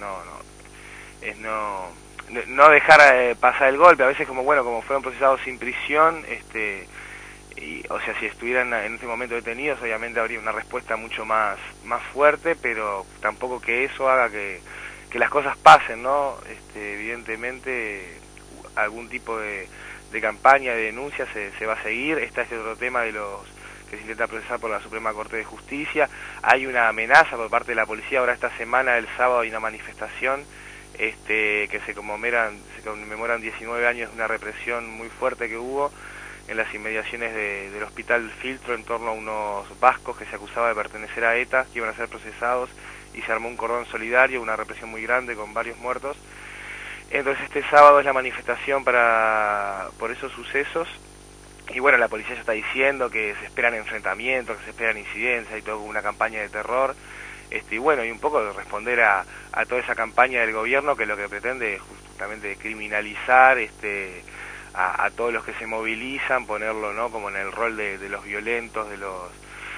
no dejar pasar el golpe. A veces como fueron procesados sin prisión, o sea, si estuvieran en este momento detenidos, obviamente habría una respuesta mucho más fuerte, pero tampoco que eso haga que las cosas pasen, ¿no? Evidentemente algún tipo de campaña, de denuncia se va a seguir. Está este otro tema de los que se intenta procesar por la Suprema Corte de Justicia. Hay una amenaza por parte de la policía. Ahora esta semana, el sábado, hay una manifestación que se conmemoran 19 años de una represión muy fuerte que hubo en las inmediaciones del Hospital Filtro en torno a unos vascos que se acusaba de pertenecer a ETA, que iban a ser procesados, y se armó un cordón solidario, una represión muy grande con varios muertos. Entonces este sábado es la manifestación por esos sucesos, y bueno, la policía ya está diciendo que se esperan enfrentamientos, que se esperan incidencias y toda una campaña de terror. Y bueno, y un poco de responder a toda esa campaña del gobierno que lo que pretende es justamente criminalizar a todos los que se movilizan, ponerlo, ¿no?, como en el rol de los violentos, de los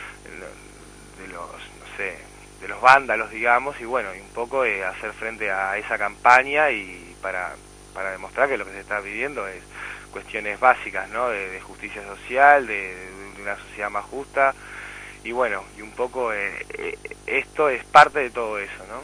vándalos, digamos, y bueno, y un poco hacer frente a esa campaña y para demostrar que lo que se está pidiendo es cuestiones básicas, ¿no?, de justicia social, de una sociedad más justa. Y bueno, y un poco esto es parte de todo eso, ¿no?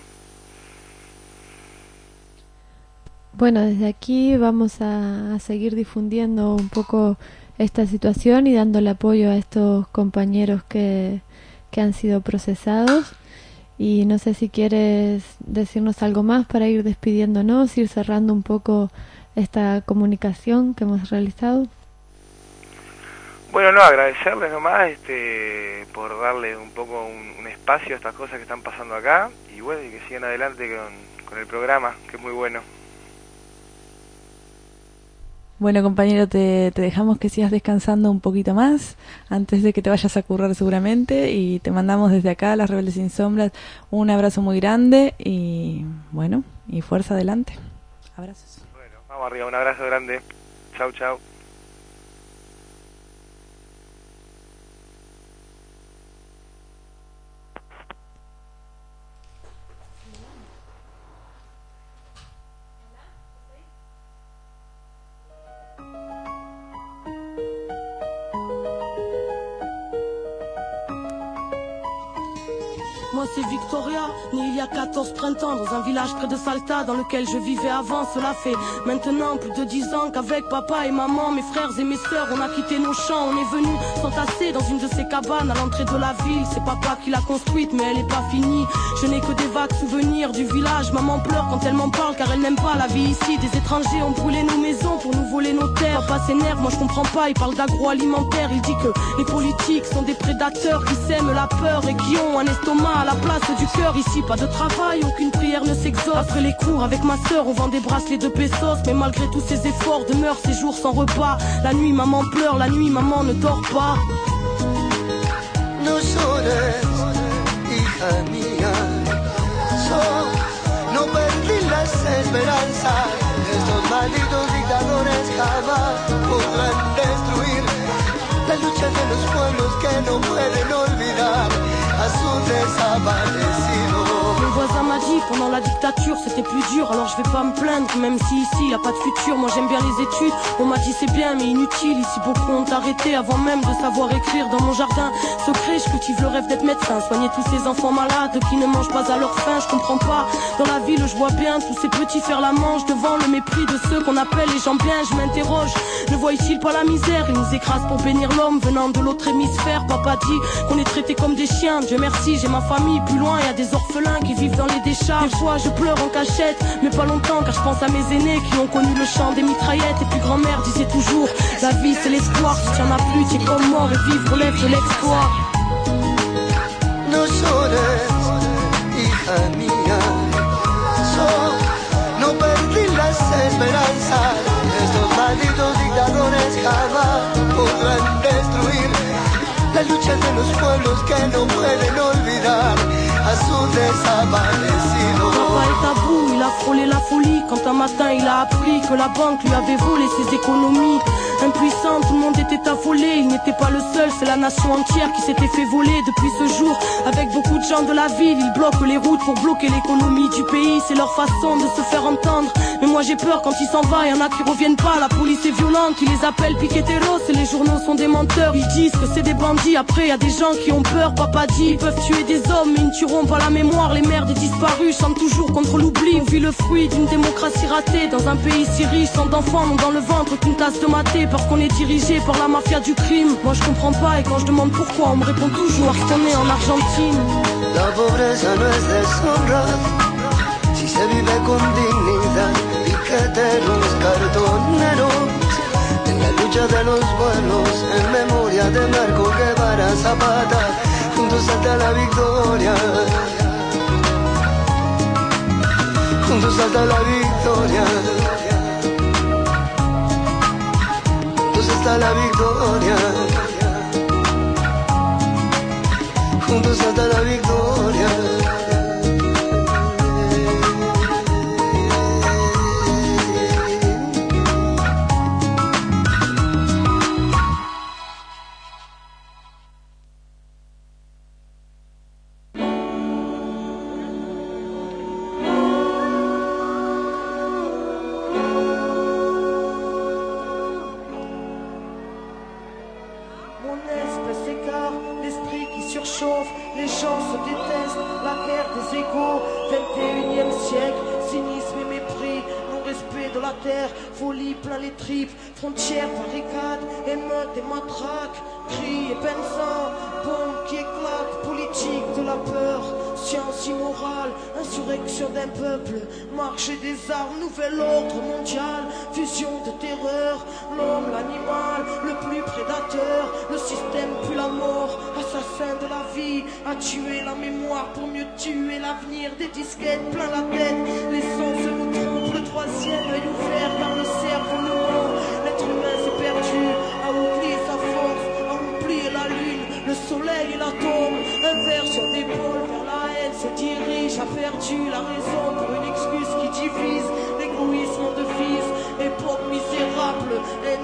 Bueno, desde aquí vamos a seguir difundiendo un poco esta situación y dándole apoyo a estos compañeros que han sido procesados. Y no sé si quieres decirnos algo más para ir despidiéndonos, ir cerrando un poco esta comunicación que hemos realizado. Bueno, no, agradecerles nomás por darle un poco un espacio a estas cosas que están pasando acá, y bueno, y que sigan adelante con el programa, que es muy bueno. Bueno, compañero, te dejamos que sigas descansando un poquito más antes de que te vayas a currar seguramente, y te mandamos desde acá, Las Rebeldes Sin Sombras, un abrazo muy grande y bueno, y fuerza adelante. Abrazos. Bueno, vamos arriba, un abrazo grande. Chau, chau. Moi c'est Victoria, née il y a 14 printemps dans un village près de Salta dans lequel je vivais avant. Cela fait maintenant plus de 10 ans qu'avec papa et maman, mes frères et mes sœurs, on a quitté nos champs. On est venu s'entasser dans une de ces cabanes à l'entrée de la ville. C'est papa qui l'a construite mais elle est pas finie. Je n'ai que des vagues souvenirs du village. Maman pleure quand elle m'en parle car elle n'aime pas la vie ici. Des étrangers ont brûlé nos maisons pour nous voler nos terres. Papa s'énerve, moi je comprends pas, il parle d'agroalimentaire. Il dit que les politiques sont des prédateurs qui sèment la peur et qui ont un estomac à la place du cœur. Ici pas de travail, aucune prière ne s'exauce. Après les cours avec ma sœur on vend des bracelets de pesos. Mais malgré tous ces efforts demeurent ces jours sans repas. La nuit maman pleure, la nuit maman ne dort pas. No llores, hija mía, no perdí las esperanzas. Estos malditos dictadores jamás podrán destruir la lucha de los pueblos que no pueden olvidar à su desaparecido. Mon voisin m'a dit pendant la dictature c'était plus dur. Alors je vais pas me plaindre même si ici y a pas de futur. Moi j'aime bien les études, on m'a dit c'est bien mais inutile. Ici beaucoup ont arrêté avant même de savoir écrire. Dans mon jardin secret je cultive le rêve d'être médecin, soigner tous ces enfants malades qui ne mangent pas à leur faim. Je comprends pas, dans la ville je vois bien tous ces petits faire la manche devant le mépris de ceux qu'on appelle les gens bien. Je m'interroge, ne voient-ils pas la misère? Ils nous écrasent pour bénir l'homme venant de l'autre hémisphère. Papa dit qu'on est traités comme des chiens. Dieu merci j'ai ma famille, plus loin y a des orphelins qui vivent dans les décharges. Des fois je pleure en cachette, mais pas longtemps car je pense à mes aînés qui ont connu le chant des mitraillettes. Et puis grand-mère disait toujours, la vie c'est l'espoir, si t'en as plus t'es comme mort et vivre relève de l'exploit. No llores, hija mía, no perdí las esperanzas. Estos malditos dictadores jamás podrán destruir la lucha de los pueblos que no pueden olvidar à su desaparecido. Papa est à bout, il a frôlé la folie quand un matin il a appris que la banque lui avait volé ses économies. Impuissant, tout le monde était affolé, il n'était pas le seul, c'est la nation entière qui s'était fait voler depuis ce jour. Avec beaucoup de gens de la ville, ils bloquent les routes pour bloquer l'économie du pays. C'est leur façon de se faire entendre. Mais moi j'ai peur quand il s'en va, y'en a qui reviennent pas. La police est violente, ils les appellent piqueteros et les journaux sont des menteurs. Ils disent que c'est des bandits, après y a des gens qui ont peur. Papa dit, ils peuvent tuer des hommes mais ils ne tueront pas la mémoire. Les mères des disparus chantent toujours contre l'oubli. On vit le fruit d'une démocratie ratée dans un pays si riche. Tant d'enfants n'ont dans le ventre qu'une tasse de maté parce qu'on est dirigé par la mafia du crime. Moi je comprends pas et quand je demande pourquoi on me répond toujours qu'on est en Argentine. La pobreza no es deshonra si se vive con dignidad. Piqueteros, cartoneros en la lucha de los pueblos, en memoria de Marco Guevara Zapata, juntos hasta la victoria, juntos hasta la victoria, juntos hasta la victoria, juntos hasta la victoria. Folie plein les tripes, frontières, barricades, émeutes et matraques, cris et benzins, bombes qui éclatent, politique de la peur, science immorale, insurrection d'un peuple, marché des armes, nouvel ordre mondial, fusion de terreur, l'homme, l'animal, le plus prédateur, le système puis la mort, assassin de la vie, a tué la mémoire pour mieux tuer l'avenir, des disquettes plein la tête, les sens se nous trompent, le troisième œil ouvert par le cerveau nous ment, l'être humain s'est perdu, a oublié sa force, a oublié la lune, le soleil et l'atome, inversion d'épaule vers la haine se dirige, a perdu la raison pour une excuse qui divise, l'égoïsme de fils, époque misérable,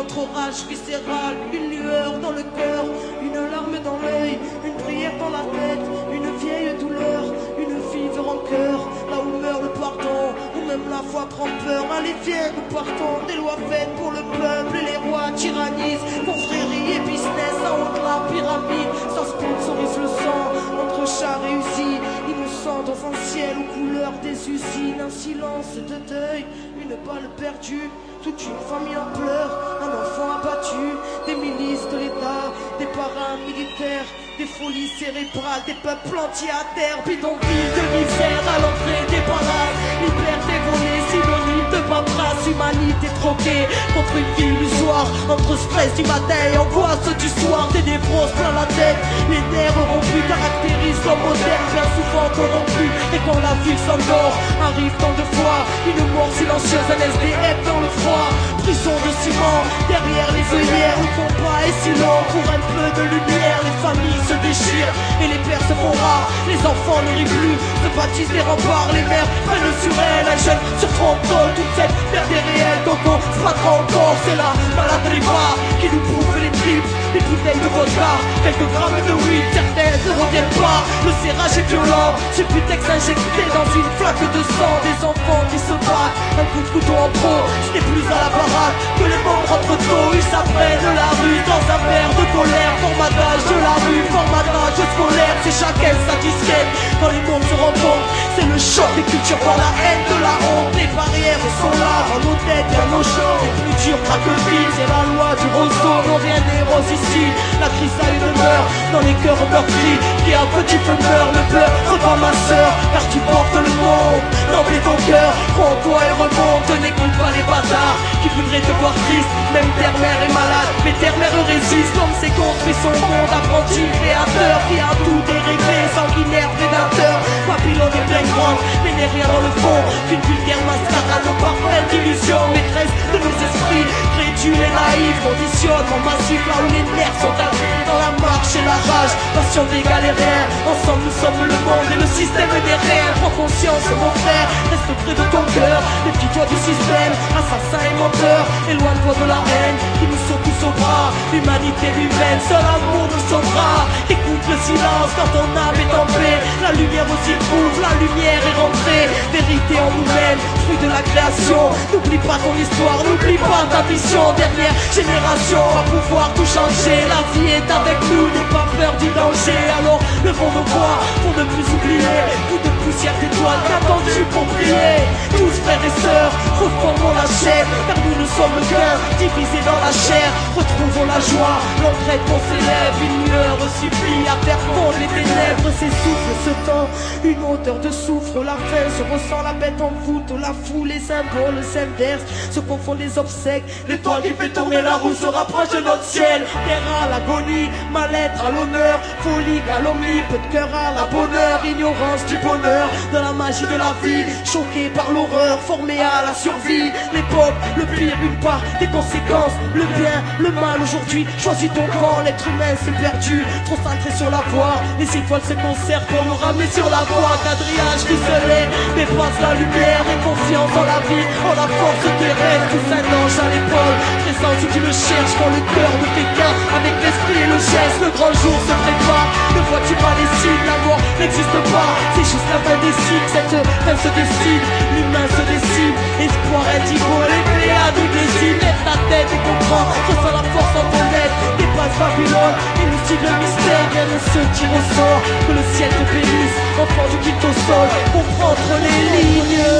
notre rage viscérale, une lueur dans le cœur, une larme dans l'œil, une prière dans la tête, une vieille douleur, une vive rancœur, là où meurt le pardon, ou même la foi prend peur. Allez viens, nous partons, des lois faites pour le peuple et les rois tyrannisent, confrérie et business en haut de la pyramide, ça sponsorise le sang, entre chats réussis, innocents dans un ciel aux couleurs des usines, un silence de deuil, une balle perdue, toute une famille en pleurs, un enfant abattu, des milices de l'État, des paramilitaires, des folies cérébrales, des peuples entiers à terre, bidonville de misère à l'entrée des parades, liberté volée, synonyme de paperasse, humanité troquée contre une vie illusoire, entre stress du matin et angoisse du soir, des névroses plein la tête, les nerfs rompus caractérisent l'homme moderne, bien souvent corrompu, et quand la ville s'endort, arrive tant de fois, une mort silencieuse, un SDF dans le froid, prison de ciment, derrière les œillères, le combat est si long, pour un peu de lumière, les familles se déchirent, et les pères se font rares, les enfants ne rient plus, se bâtissent des remparts, les mères prennent sur elles, un jeune sur frontal, toute cette terre des réels, donc on se battra encore, c'est la maladie rare, qui nous prouve les tripes, des bouteilles de vodka, quelques grammes de weed, certaines ne reviennent pas, le serrage est violent, ce putex injecté dans une flaque de sang, des enfants qui se battent, un coup de couteau en pro, ce n'est plus à la parade, que les membres rentrent tôt, ils s'apprennent la rue, dans un verre de colère, formatage de la rue, formatage scolaire, c'est chacun sa disquette, quand les mondes se rencontrent, c'est le choc des cultures par la haine de la honte, les barrières sont là, dans nos têtes, dans nos champs, les plus durs craquent le vide, c'est la loi du roseau, non rien n'est rose ici, la crise a une demeure, dans les cœurs meurtris, qui a petit feu meurt, le peur, reprends ma sœur, car tu portes le monde, n'emplis ton cœur, prends-toi et remonte, n'écoute pas les bâtards, qui voudraient te voir triste, même terre-mère est malade, mais terre-mère résiste, l'homme s'est construit son monde, apprenti, créateur, qui a tout déréglé, sanguinaire, prédateur, Babylone est bien grande, mais n'est rien dans le fond, qu'une vulgaire mascarade, parfaite d'illusion, maîtresse de nos esprits, crédule et naïf, conditionnement massif, là où les nerfs sont inscrits dans la marche et la rage, passion des galériens, ensemble nous sommes le monde et le système n'est rien, prends conscience mon frère, reste près de ton cœur, défie-toi du système, assassin et menteur, éloigne-toi de la haine, qui nous secoue au bras, l'humanité humaine, seul amour nous sauvera, écoute le silence quand ton âme est en paix, la lumière aussi trouve, la lumière est rentrée, vérité en nous-mêmes, fruit de la création, n'oublie pas ton histoire, n'oublie pas ta mission, dernière génération va pouvoir tout changer, la vie est avec nous, n'aie pas peur du danger, alors levons nos voix pour ne plus oublier, coup de poussière d'étoiles, qu'attends-tu pour briller, tous frères et sœurs, reformons la chaîne, car nous ne sommes qu'un, divisés dans la chair, retrouvons la joie, l'entraide qu'on s'élève, une lueur supplie à faire fondre les ténèbres, s'essouffle ce temps, une odeur de soufre, la faim se ressent, la bête en voûte, la foule, les symboles s'inversent, se confondent les obsèques, l'étoile qui fait tourner la roue se rapproche de notre ciel, terre à l'agonie, mal-être à l'honneur, folie, calomnie, peu de cœur à la bonheur, ignorance du bonheur, de la magie de la vie, choqué par l'horreur, formé à la survie, l'époque, le pire, une part des conséquences, le bien, le mal aujourd'hui, choisis ton camp, l'être humain s'est perdu, trop centré sur la voie, les étoiles se conservent pour nous ramener sur la voie, quadrillage ficelé, dépasse la lumière et confiance en la vie, en la force terrestre, tous un ange à l'épaule, présent si tu le cherches, quand le cœur de quelqu'un, avec l'esprit et le geste, le grand jour se prépare, ne vois-tu pas les signes, la mort n'existe pas, c'est juste la fin des cycles, cette fin se décide, l'humain se décide, espoir indigo, les pléiades nous désignent, lève ta tête et comprends, ressens la force en ton être, dépasse Babylone, élucide le mystère, viens se tire au sort, que le ciel te bénisse, enfant du quitte au sol, comprends entre les lignes,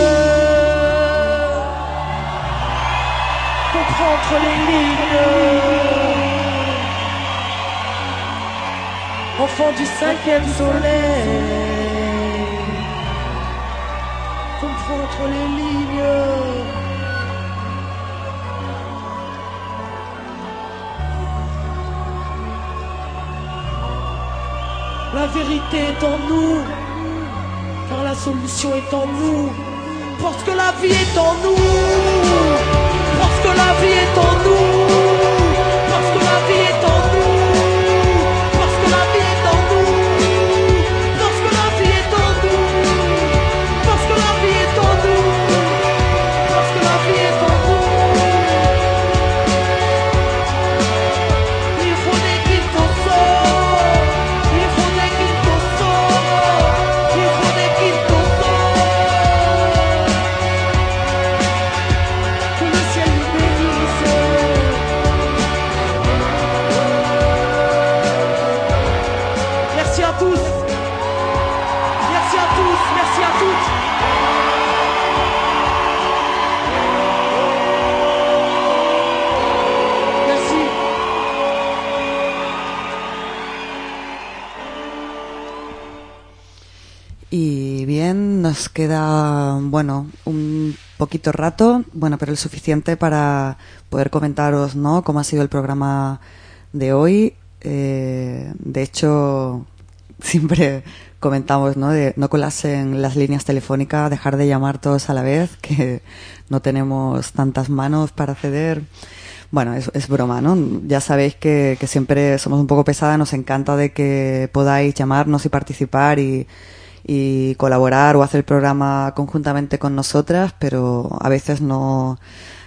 comprends entre les lignes, enfant du 5e soleil, comprends entre les lignes. La vérité est en nous, car la solution est en nous, parce que la vie est en nous, parce que la vie est en nous, parce que la vie est en nous, parce que la vie est en nous, parce que la vie est en nous, parce que la vie est en nous, parce que la vie est en nous. nos queda, bueno, un poquito rato, bueno, pero el suficiente para poder comentaros, ¿no?, cómo ha sido el programa de hoy. De hecho, siempre comentamos, ¿no?, de no colarse en las líneas telefónicas, dejar de llamar todos a la vez, que no tenemos tantas manos para ceder. Bueno, es broma, ¿no? Ya sabéis que siempre somos un poco pesadas, nos encanta de que podáis llamarnos y participar y colaborar o hacer el programa conjuntamente con nosotras, pero a veces no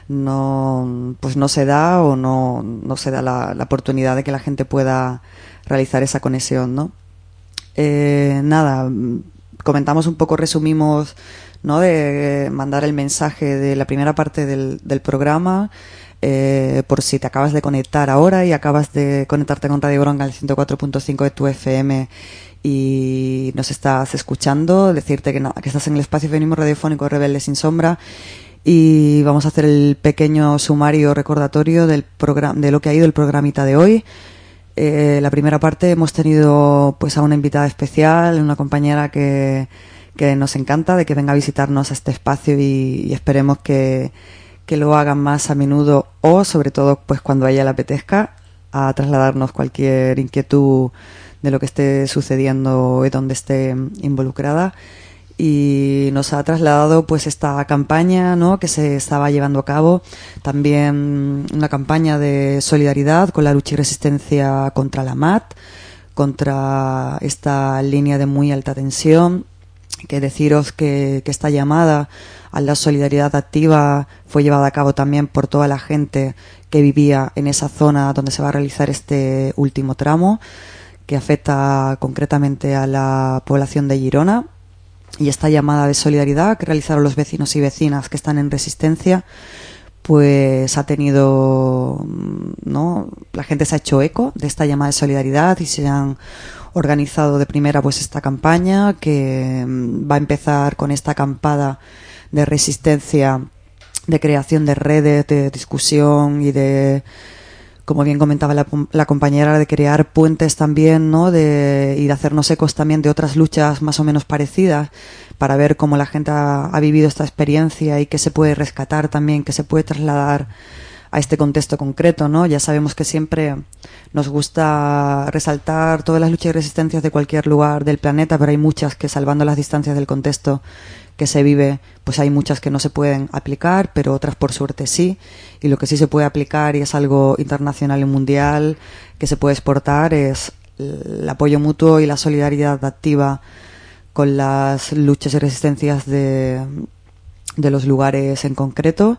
se da o no se da la oportunidad de que la gente pueda realizar esa conexión, ¿no? Nada, comentamos un poco, resumimos, ¿no?, de mandar el mensaje de la primera parte del programa, por si te acabas de conectar ahora y acabas de conectarte con Radio Bronca al 104.5 de tu FM y nos estás escuchando, decirte que estás en el espacio feminismo radiofónico Rebelde sin Sombra, y vamos a hacer el pequeño sumario recordatorio del programa, de lo que ha ido el programita de hoy. La primera parte hemos tenido pues a una invitada especial, una compañera que nos encanta de que venga a visitarnos a este espacio y esperemos que lo hagan más a menudo, o sobre todo pues cuando a ella le apetezca, a trasladarnos cualquier inquietud de lo que esté sucediendo y donde esté involucrada. Y nos ha trasladado pues esta campaña, ¿no?, que se estaba llevando a cabo, también una campaña de solidaridad con la lucha y resistencia contra la MAT, contra esta línea de muy alta tensión. Que deciros que esta llamada a la solidaridad activa fue llevada a cabo también por toda la gente que vivía en esa zona donde se va a realizar este último tramo, que afecta concretamente a la población de Girona. Y esta llamada de solidaridad que realizaron los vecinos y vecinas que están en resistencia, pues ha tenido, ¿no?, la gente se ha hecho eco de esta llamada de solidaridad y se han organizado de primera pues esta campaña, que va a empezar con esta acampada de resistencia, de creación de redes, de discusión y de, como bien comentaba la compañera, de crear puentes también, ¿no?, y de hacernos ecos también de otras luchas más o menos parecidas, para ver cómo la gente ha vivido esta experiencia y qué se puede rescatar también, qué se puede trasladar a este contexto concreto, ¿no? Ya sabemos que siempre nos gusta resaltar todas las luchas y resistencias de cualquier lugar del planeta, pero hay muchas que, salvando las distancias del contexto que se vive, pues hay muchas que no se pueden aplicar, pero otras por suerte sí. Y lo que sí se puede aplicar, y es algo internacional y mundial que se puede exportar, es el apoyo mutuo y la solidaridad activa con las luchas y resistencias de los lugares en concreto.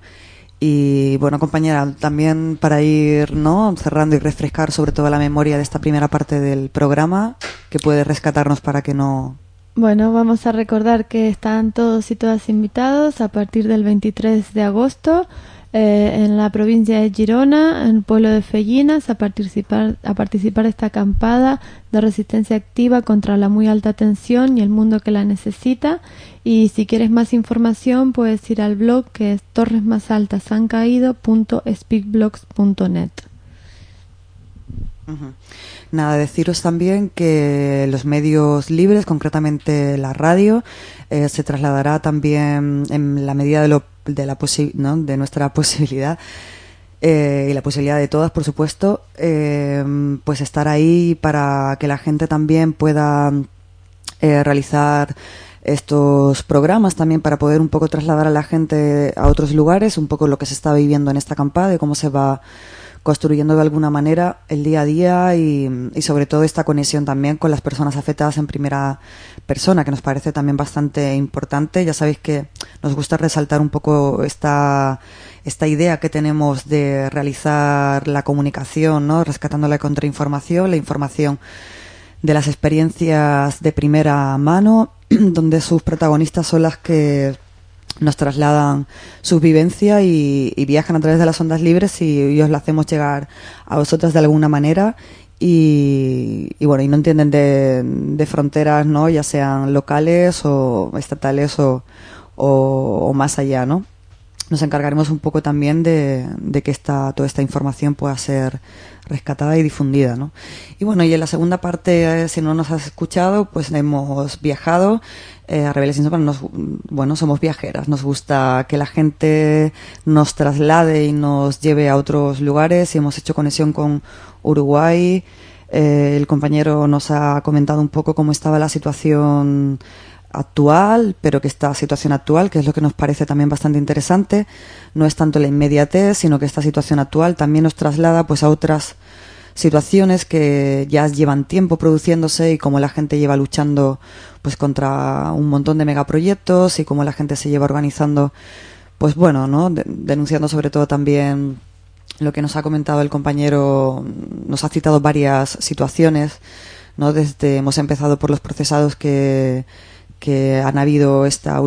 Y bueno, compañera, también para ir, ¿no?, cerrando y refrescar sobre todo la memoria de esta primera parte del programa, que puede rescatarnos para que no... Bueno, vamos a recordar que están todos y todas invitados a partir del 23 de agosto en la provincia de Girona, en el pueblo de Fellinas, a participar de esta acampada de resistencia activa contra la muy alta tensión y el mundo que la necesita. Y si quieres más información, puedes ir al blog, que es torresmasaltashancaído.speakblogs.net. Nada, deciros también que los medios libres, concretamente la radio, se trasladará también en la medida de nuestra posibilidad, y la posibilidad de todas, por supuesto, pues estar ahí para que la gente también pueda realizar estos programas, también para poder un poco trasladar a la gente a otros lugares, un poco lo que se está viviendo en esta acampada y cómo se va construyendo de alguna manera el día a día, y sobre todo esta conexión también con las personas afectadas en primera persona, que nos parece también bastante importante. Ya sabéis que nos gusta resaltar un poco esta idea que tenemos de realizar la comunicación, ¿no?, rescatando la contrainformación, la información de las experiencias de primera mano, donde sus protagonistas son las que nos trasladan su vivencia y viajan a través de las ondas libres, y os la hacemos llegar a vosotras de alguna manera, y bueno, y no entienden de fronteras, ¿no?, ya sean locales o estatales o más allá, ¿no? nos encargaremos un poco también de que toda esta información pueda ser rescatada y difundida, ¿no? Y bueno, y en la segunda parte, si no nos has escuchado, pues hemos viajado a Rebeldes sin Sombra. Somos viajeras, nos gusta que la gente nos traslade y nos lleve a otros lugares, y hemos hecho conexión con Uruguay. El compañero nos ha comentado un poco cómo estaba la situación actual, pero que esta situación actual, que es lo que nos parece también bastante interesante, no es tanto la inmediatez, sino que esta situación actual también nos traslada pues a otras situaciones que ya llevan tiempo produciéndose, y cómo la gente lleva luchando pues contra un montón de megaproyectos, y cómo la gente se lleva organizando, pues bueno, ¿no? Denunciando sobre todo también lo que nos ha comentado el compañero. Nos ha citado varias situaciones, ¿no? Hemos empezado por los procesados que han habido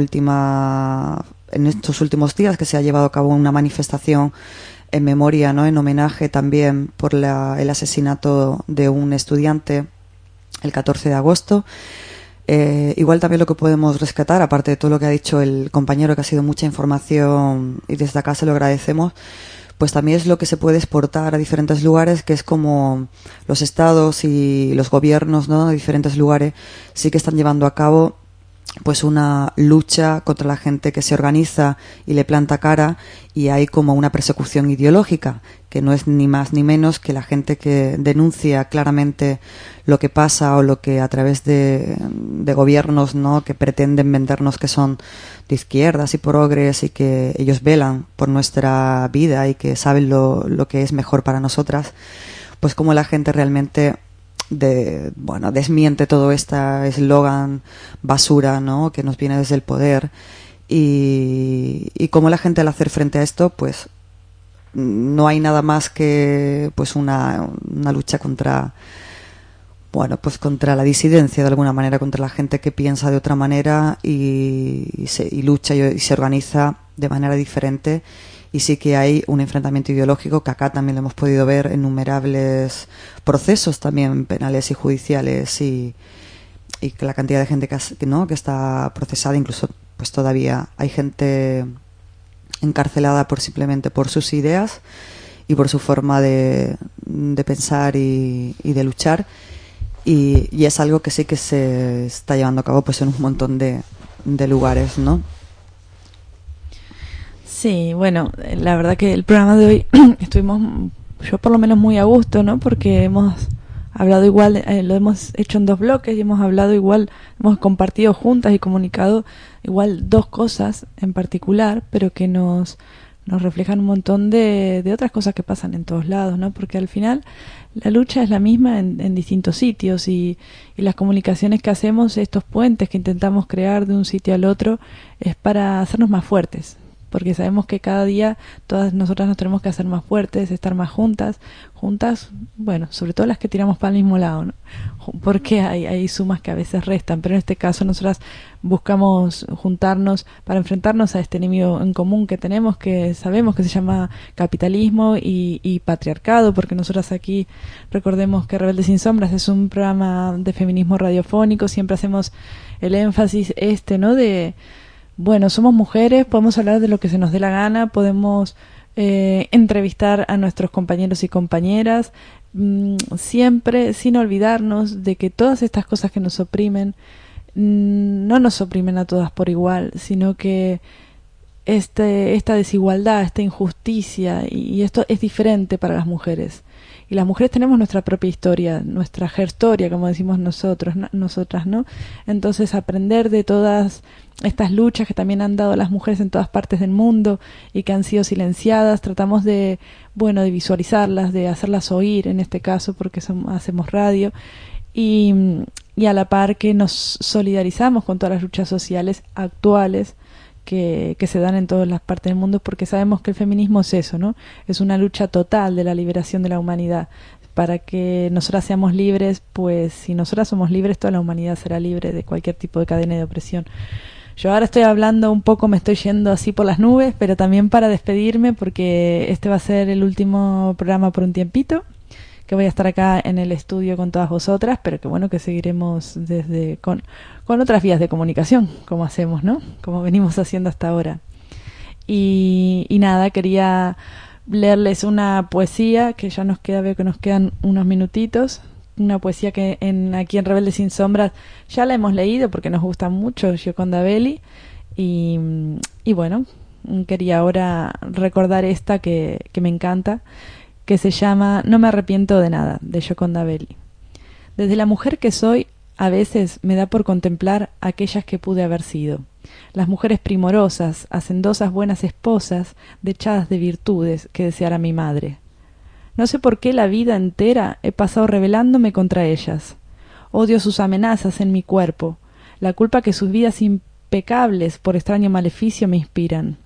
en estos últimos días, que se ha llevado a cabo una manifestación en memoria, ¿no? En homenaje también por el asesinato de un estudiante el 14 de agosto. Igual también lo que podemos rescatar, aparte de todo lo que ha dicho el compañero, que ha sido mucha información y desde acá se lo agradecemos, pues también es lo que se puede exportar a diferentes lugares, que es como los estados y los gobiernos, ¿no? De diferentes lugares sí que están llevando a cabo pues una lucha contra la gente que se organiza y le planta cara, y hay como una persecución ideológica, que no es ni más ni menos que la gente que denuncia claramente lo que pasa, o lo que a través de gobiernos, ¿no? Que pretenden vendernos que son de izquierdas y progres, y que ellos velan por nuestra vida y que saben lo que es mejor para nosotras, pues como la gente realmente desmiente todo este eslogan basura, ¿no? Que nos viene desde el poder, y como la gente, al hacer frente a esto, pues no hay nada más que pues una lucha contra la disidencia, de alguna manera, contra la gente que piensa de otra manera y lucha y se organiza de manera diferente. Y sí que hay un enfrentamiento ideológico, que acá también lo hemos podido ver en innumerables procesos también penales y judiciales, y la cantidad de gente que está procesada. Incluso pues todavía hay gente encarcelada simplemente por sus ideas y por su forma de pensar y de luchar, y es algo que sí que se está llevando a cabo pues en un montón de lugares, ¿no? Sí, bueno, la verdad que el programa de hoy estuvimos, yo por lo menos, muy a gusto, ¿no? Porque hemos hablado igual, lo hemos hecho en 2 bloques, y hemos hablado igual, hemos compartido juntas y comunicado igual 2 cosas en particular, pero que nos reflejan un montón de otras cosas que pasan en todos lados, ¿no? Porque al final la lucha es la misma en distintos sitios, y las comunicaciones que hacemos, estos puentes que intentamos crear de un sitio al otro, es para hacernos más fuertes. Porque sabemos que cada día todas nosotras nos tenemos que hacer más fuertes, estar más juntas, bueno, sobre todo las que tiramos para el mismo lado, ¿no? Porque hay sumas que a veces restan, pero en este caso nosotras buscamos juntarnos para enfrentarnos a este enemigo en común que tenemos, que sabemos que se llama capitalismo y patriarcado, porque nosotras aquí, recordemos que Rebeldes sin Sombras es un programa de feminismo radiofónico, siempre hacemos el énfasis ¿no? Bueno, somos mujeres, podemos hablar de lo que se nos dé la gana, podemos entrevistar a nuestros compañeros y compañeras, siempre sin olvidarnos de que todas estas cosas que nos oprimen no nos oprimen a todas por igual, sino que esta desigualdad, esta injusticia y esto es diferente para las mujeres. Y las mujeres tenemos nuestra propia historia, nuestra herstoria, como decimos nosotras, ¿no? Entonces, aprender de todas estas luchas que también han dado las mujeres en todas partes del mundo y que han sido silenciadas, tratamos de visualizarlas, de hacerlas oír, en este caso, porque hacemos radio, y a la par que nos solidarizamos con todas las luchas sociales actuales que se dan en todas las partes del mundo, porque sabemos que el feminismo es eso, ¿no? Es una lucha total de la liberación de la humanidad. Para que nosotras seamos libres, pues si nosotras somos libres, toda la humanidad será libre de cualquier tipo de cadena de opresión. Yo ahora estoy hablando un poco, me estoy yendo así por las nubes, pero también para despedirme, porque este va a ser el último programa por un tiempito, que voy a estar acá en el estudio con todas vosotras, pero que bueno, que seguiremos con otras vías de comunicación, como hacemos, ¿no? Como venimos haciendo hasta ahora. y nada, quería leerles una poesía que ya nos queda, veo que nos quedan unos minutitos, una poesía que aquí en Rebelde Sin Sombras ya la hemos leído porque nos gusta mucho, Gioconda Belli, y bueno, quería ahora recordar esta que me encanta, que se llama No me arrepiento de nada, de Gioconda Belli. Desde la mujer que soy, a veces me da por contemplar aquellas que pude haber sido. Las mujeres primorosas, hacendosas buenas esposas, dechadas de virtudes que deseara mi madre. No sé por qué la vida entera he pasado rebelándome contra ellas. Odio sus amenazas en mi cuerpo, la culpa que sus vidas impecables por extraño maleficio me inspiran.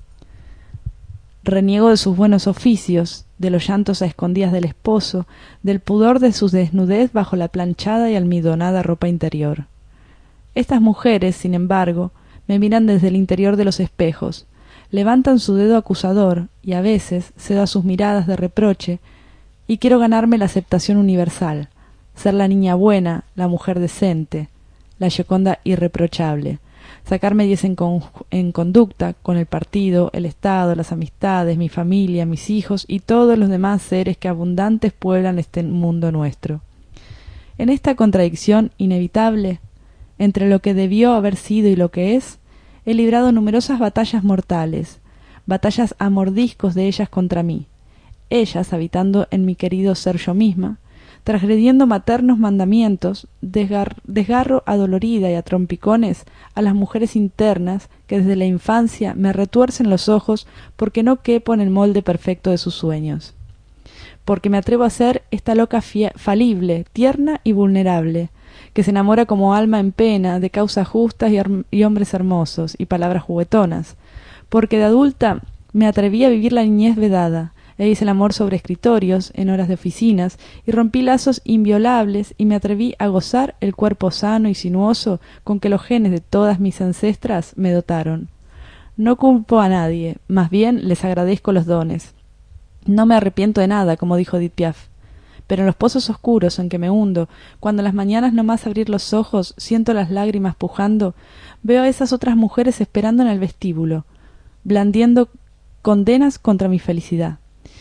Reniego de sus buenos oficios, de los llantos a escondidas del esposo, del pudor de su desnudez bajo la planchada y almidonada ropa interior. Estas mujeres, sin embargo, me miran desde el interior de los espejos, levantan su dedo acusador y a veces cedo a sus miradas de reproche y quiero ganarme la aceptación universal, ser la niña buena, la mujer decente, la Gioconda irreprochable, sacarme 10 en conducta con el partido, el Estado, las amistades, mi familia, mis hijos y todos los demás seres que abundantes pueblan este mundo nuestro. En esta contradicción inevitable entre lo que debió haber sido y lo que es, he librado numerosas batallas mortales, batallas a mordiscos de ellas contra mí, ellas habitando en mi querido ser yo misma, transgrediendo maternos mandamientos, desgarro adolorida y a trompicones a las mujeres internas que desde la infancia me retuercen los ojos porque no quepo en el molde perfecto de sus sueños. Porque me atrevo a ser esta loca falible, tierna y vulnerable, que se enamora como alma en pena de causas justas y hombres hermosos y palabras juguetonas, porque de adulta me atreví a vivir la niñez vedada, e hice el amor sobre escritorios, en horas de oficinas, y rompí lazos inviolables y me atreví a gozar el cuerpo sano y sinuoso con que los genes de todas mis ancestras me dotaron. No culpo a nadie, más bien les agradezco los dones. No me arrepiento de nada, como dijo Edith Piaf. Pero en los pozos oscuros en que me hundo, cuando las mañanas no más abrir los ojos siento las lágrimas pujando, veo a esas otras mujeres esperando en el vestíbulo, blandiendo condenas contra mi felicidad.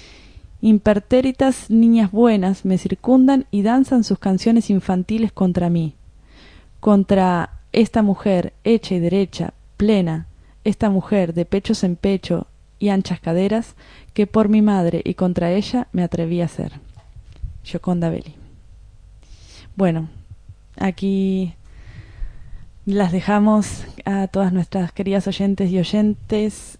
Impertéritas niñas buenas me circundan y danzan sus canciones infantiles contra mí, contra esta mujer hecha y derecha, plena, esta mujer de pechos en pecho y anchas caderas, que por mi madre y contra ella me atreví a ser. Gioconda Belli. Bueno, aquí las dejamos a todas nuestras queridas oyentes y oyentes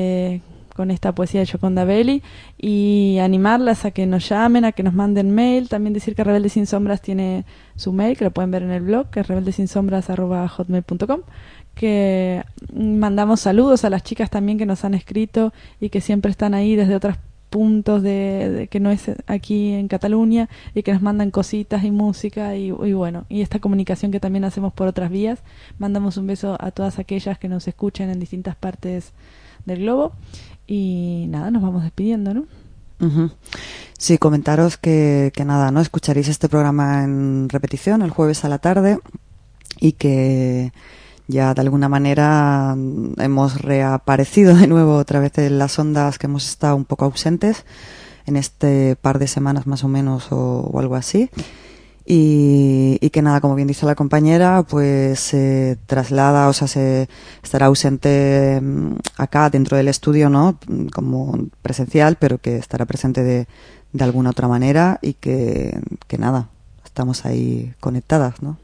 con esta poesía de Gioconda Belli y animarlas a que nos llamen, a que nos manden mail. También decir que Rebelde Sin Sombras tiene su mail, que lo pueden ver en el blog, que es rebeldesinssombras@hotmail.com, que mandamos saludos a las chicas también que nos han escrito y que siempre están ahí desde otros puntos de que no es aquí en Cataluña y que nos mandan cositas y música y bueno, y esta comunicación que también hacemos por otras vías. Mandamos un beso a todas aquellas que nos escuchan en distintas partes del globo y nada, nos vamos despidiendo, ¿no? Uh-huh. Sí, comentaros que nada, ¿no? Escucharéis este programa en repetición el jueves a la tarde y que ya de alguna manera hemos reaparecido de nuevo otra vez en las ondas, que hemos estado un poco ausentes en este par de semanas más o menos o algo así. Y que nada, como bien dice la compañera, pues se traslada, o sea, se estará ausente acá dentro del estudio, ¿no? Como presencial, pero que estará presente de alguna otra manera y que nada, estamos ahí conectadas, ¿no?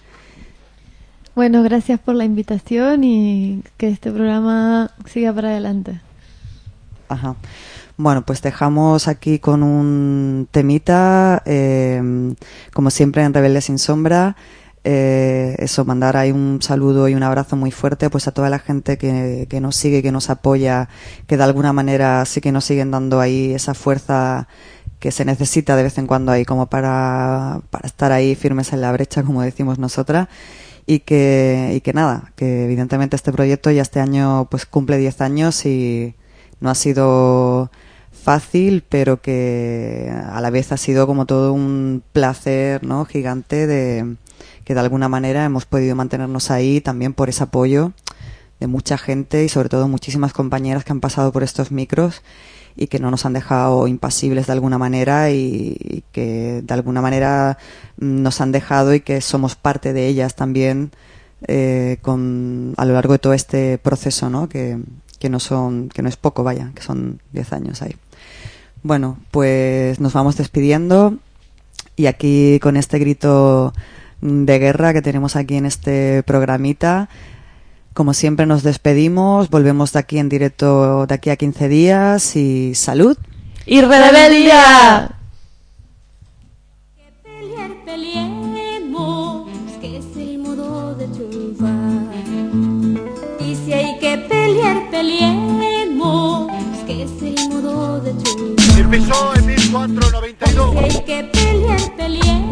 Bueno, gracias por la invitación y que este programa siga para adelante. Ajá. Bueno, pues dejamos aquí con un temita, como siempre en Rebelde Sin Sombra, eso, mandar ahí un saludo y un abrazo muy fuerte pues a toda la gente que nos sigue, que nos apoya, que de alguna manera sí que nos siguen dando ahí esa fuerza que se necesita de vez en cuando ahí como para estar ahí firmes en la brecha, como decimos nosotras. Y que nada, que evidentemente este proyecto ya este año pues cumple 10 años y no ha sido fácil, pero que a la vez ha sido como todo un placer, ¿no? Gigante de que de alguna manera hemos podido mantenernos ahí también por ese apoyo mucha gente y sobre todo muchísimas compañeras que han pasado por estos micros y que no nos han dejado impasibles de alguna manera y que de alguna manera nos han dejado y que somos parte de ellas también a lo largo de todo este proceso, ¿no? Que no es poco, vaya, que son 10 años ahí. Bueno, pues nos vamos despidiendo y aquí con este grito de guerra que tenemos aquí en este programita, como siempre nos despedimos, volvemos de aquí en directo de aquí a 15 días y salud y rebeldía. Peleemos, que es el modo de triunfar. Y si hay que pelear, peleemos, que es el modo de triunfar. Empezó en 1492. Y si hay que pelear, peleemos.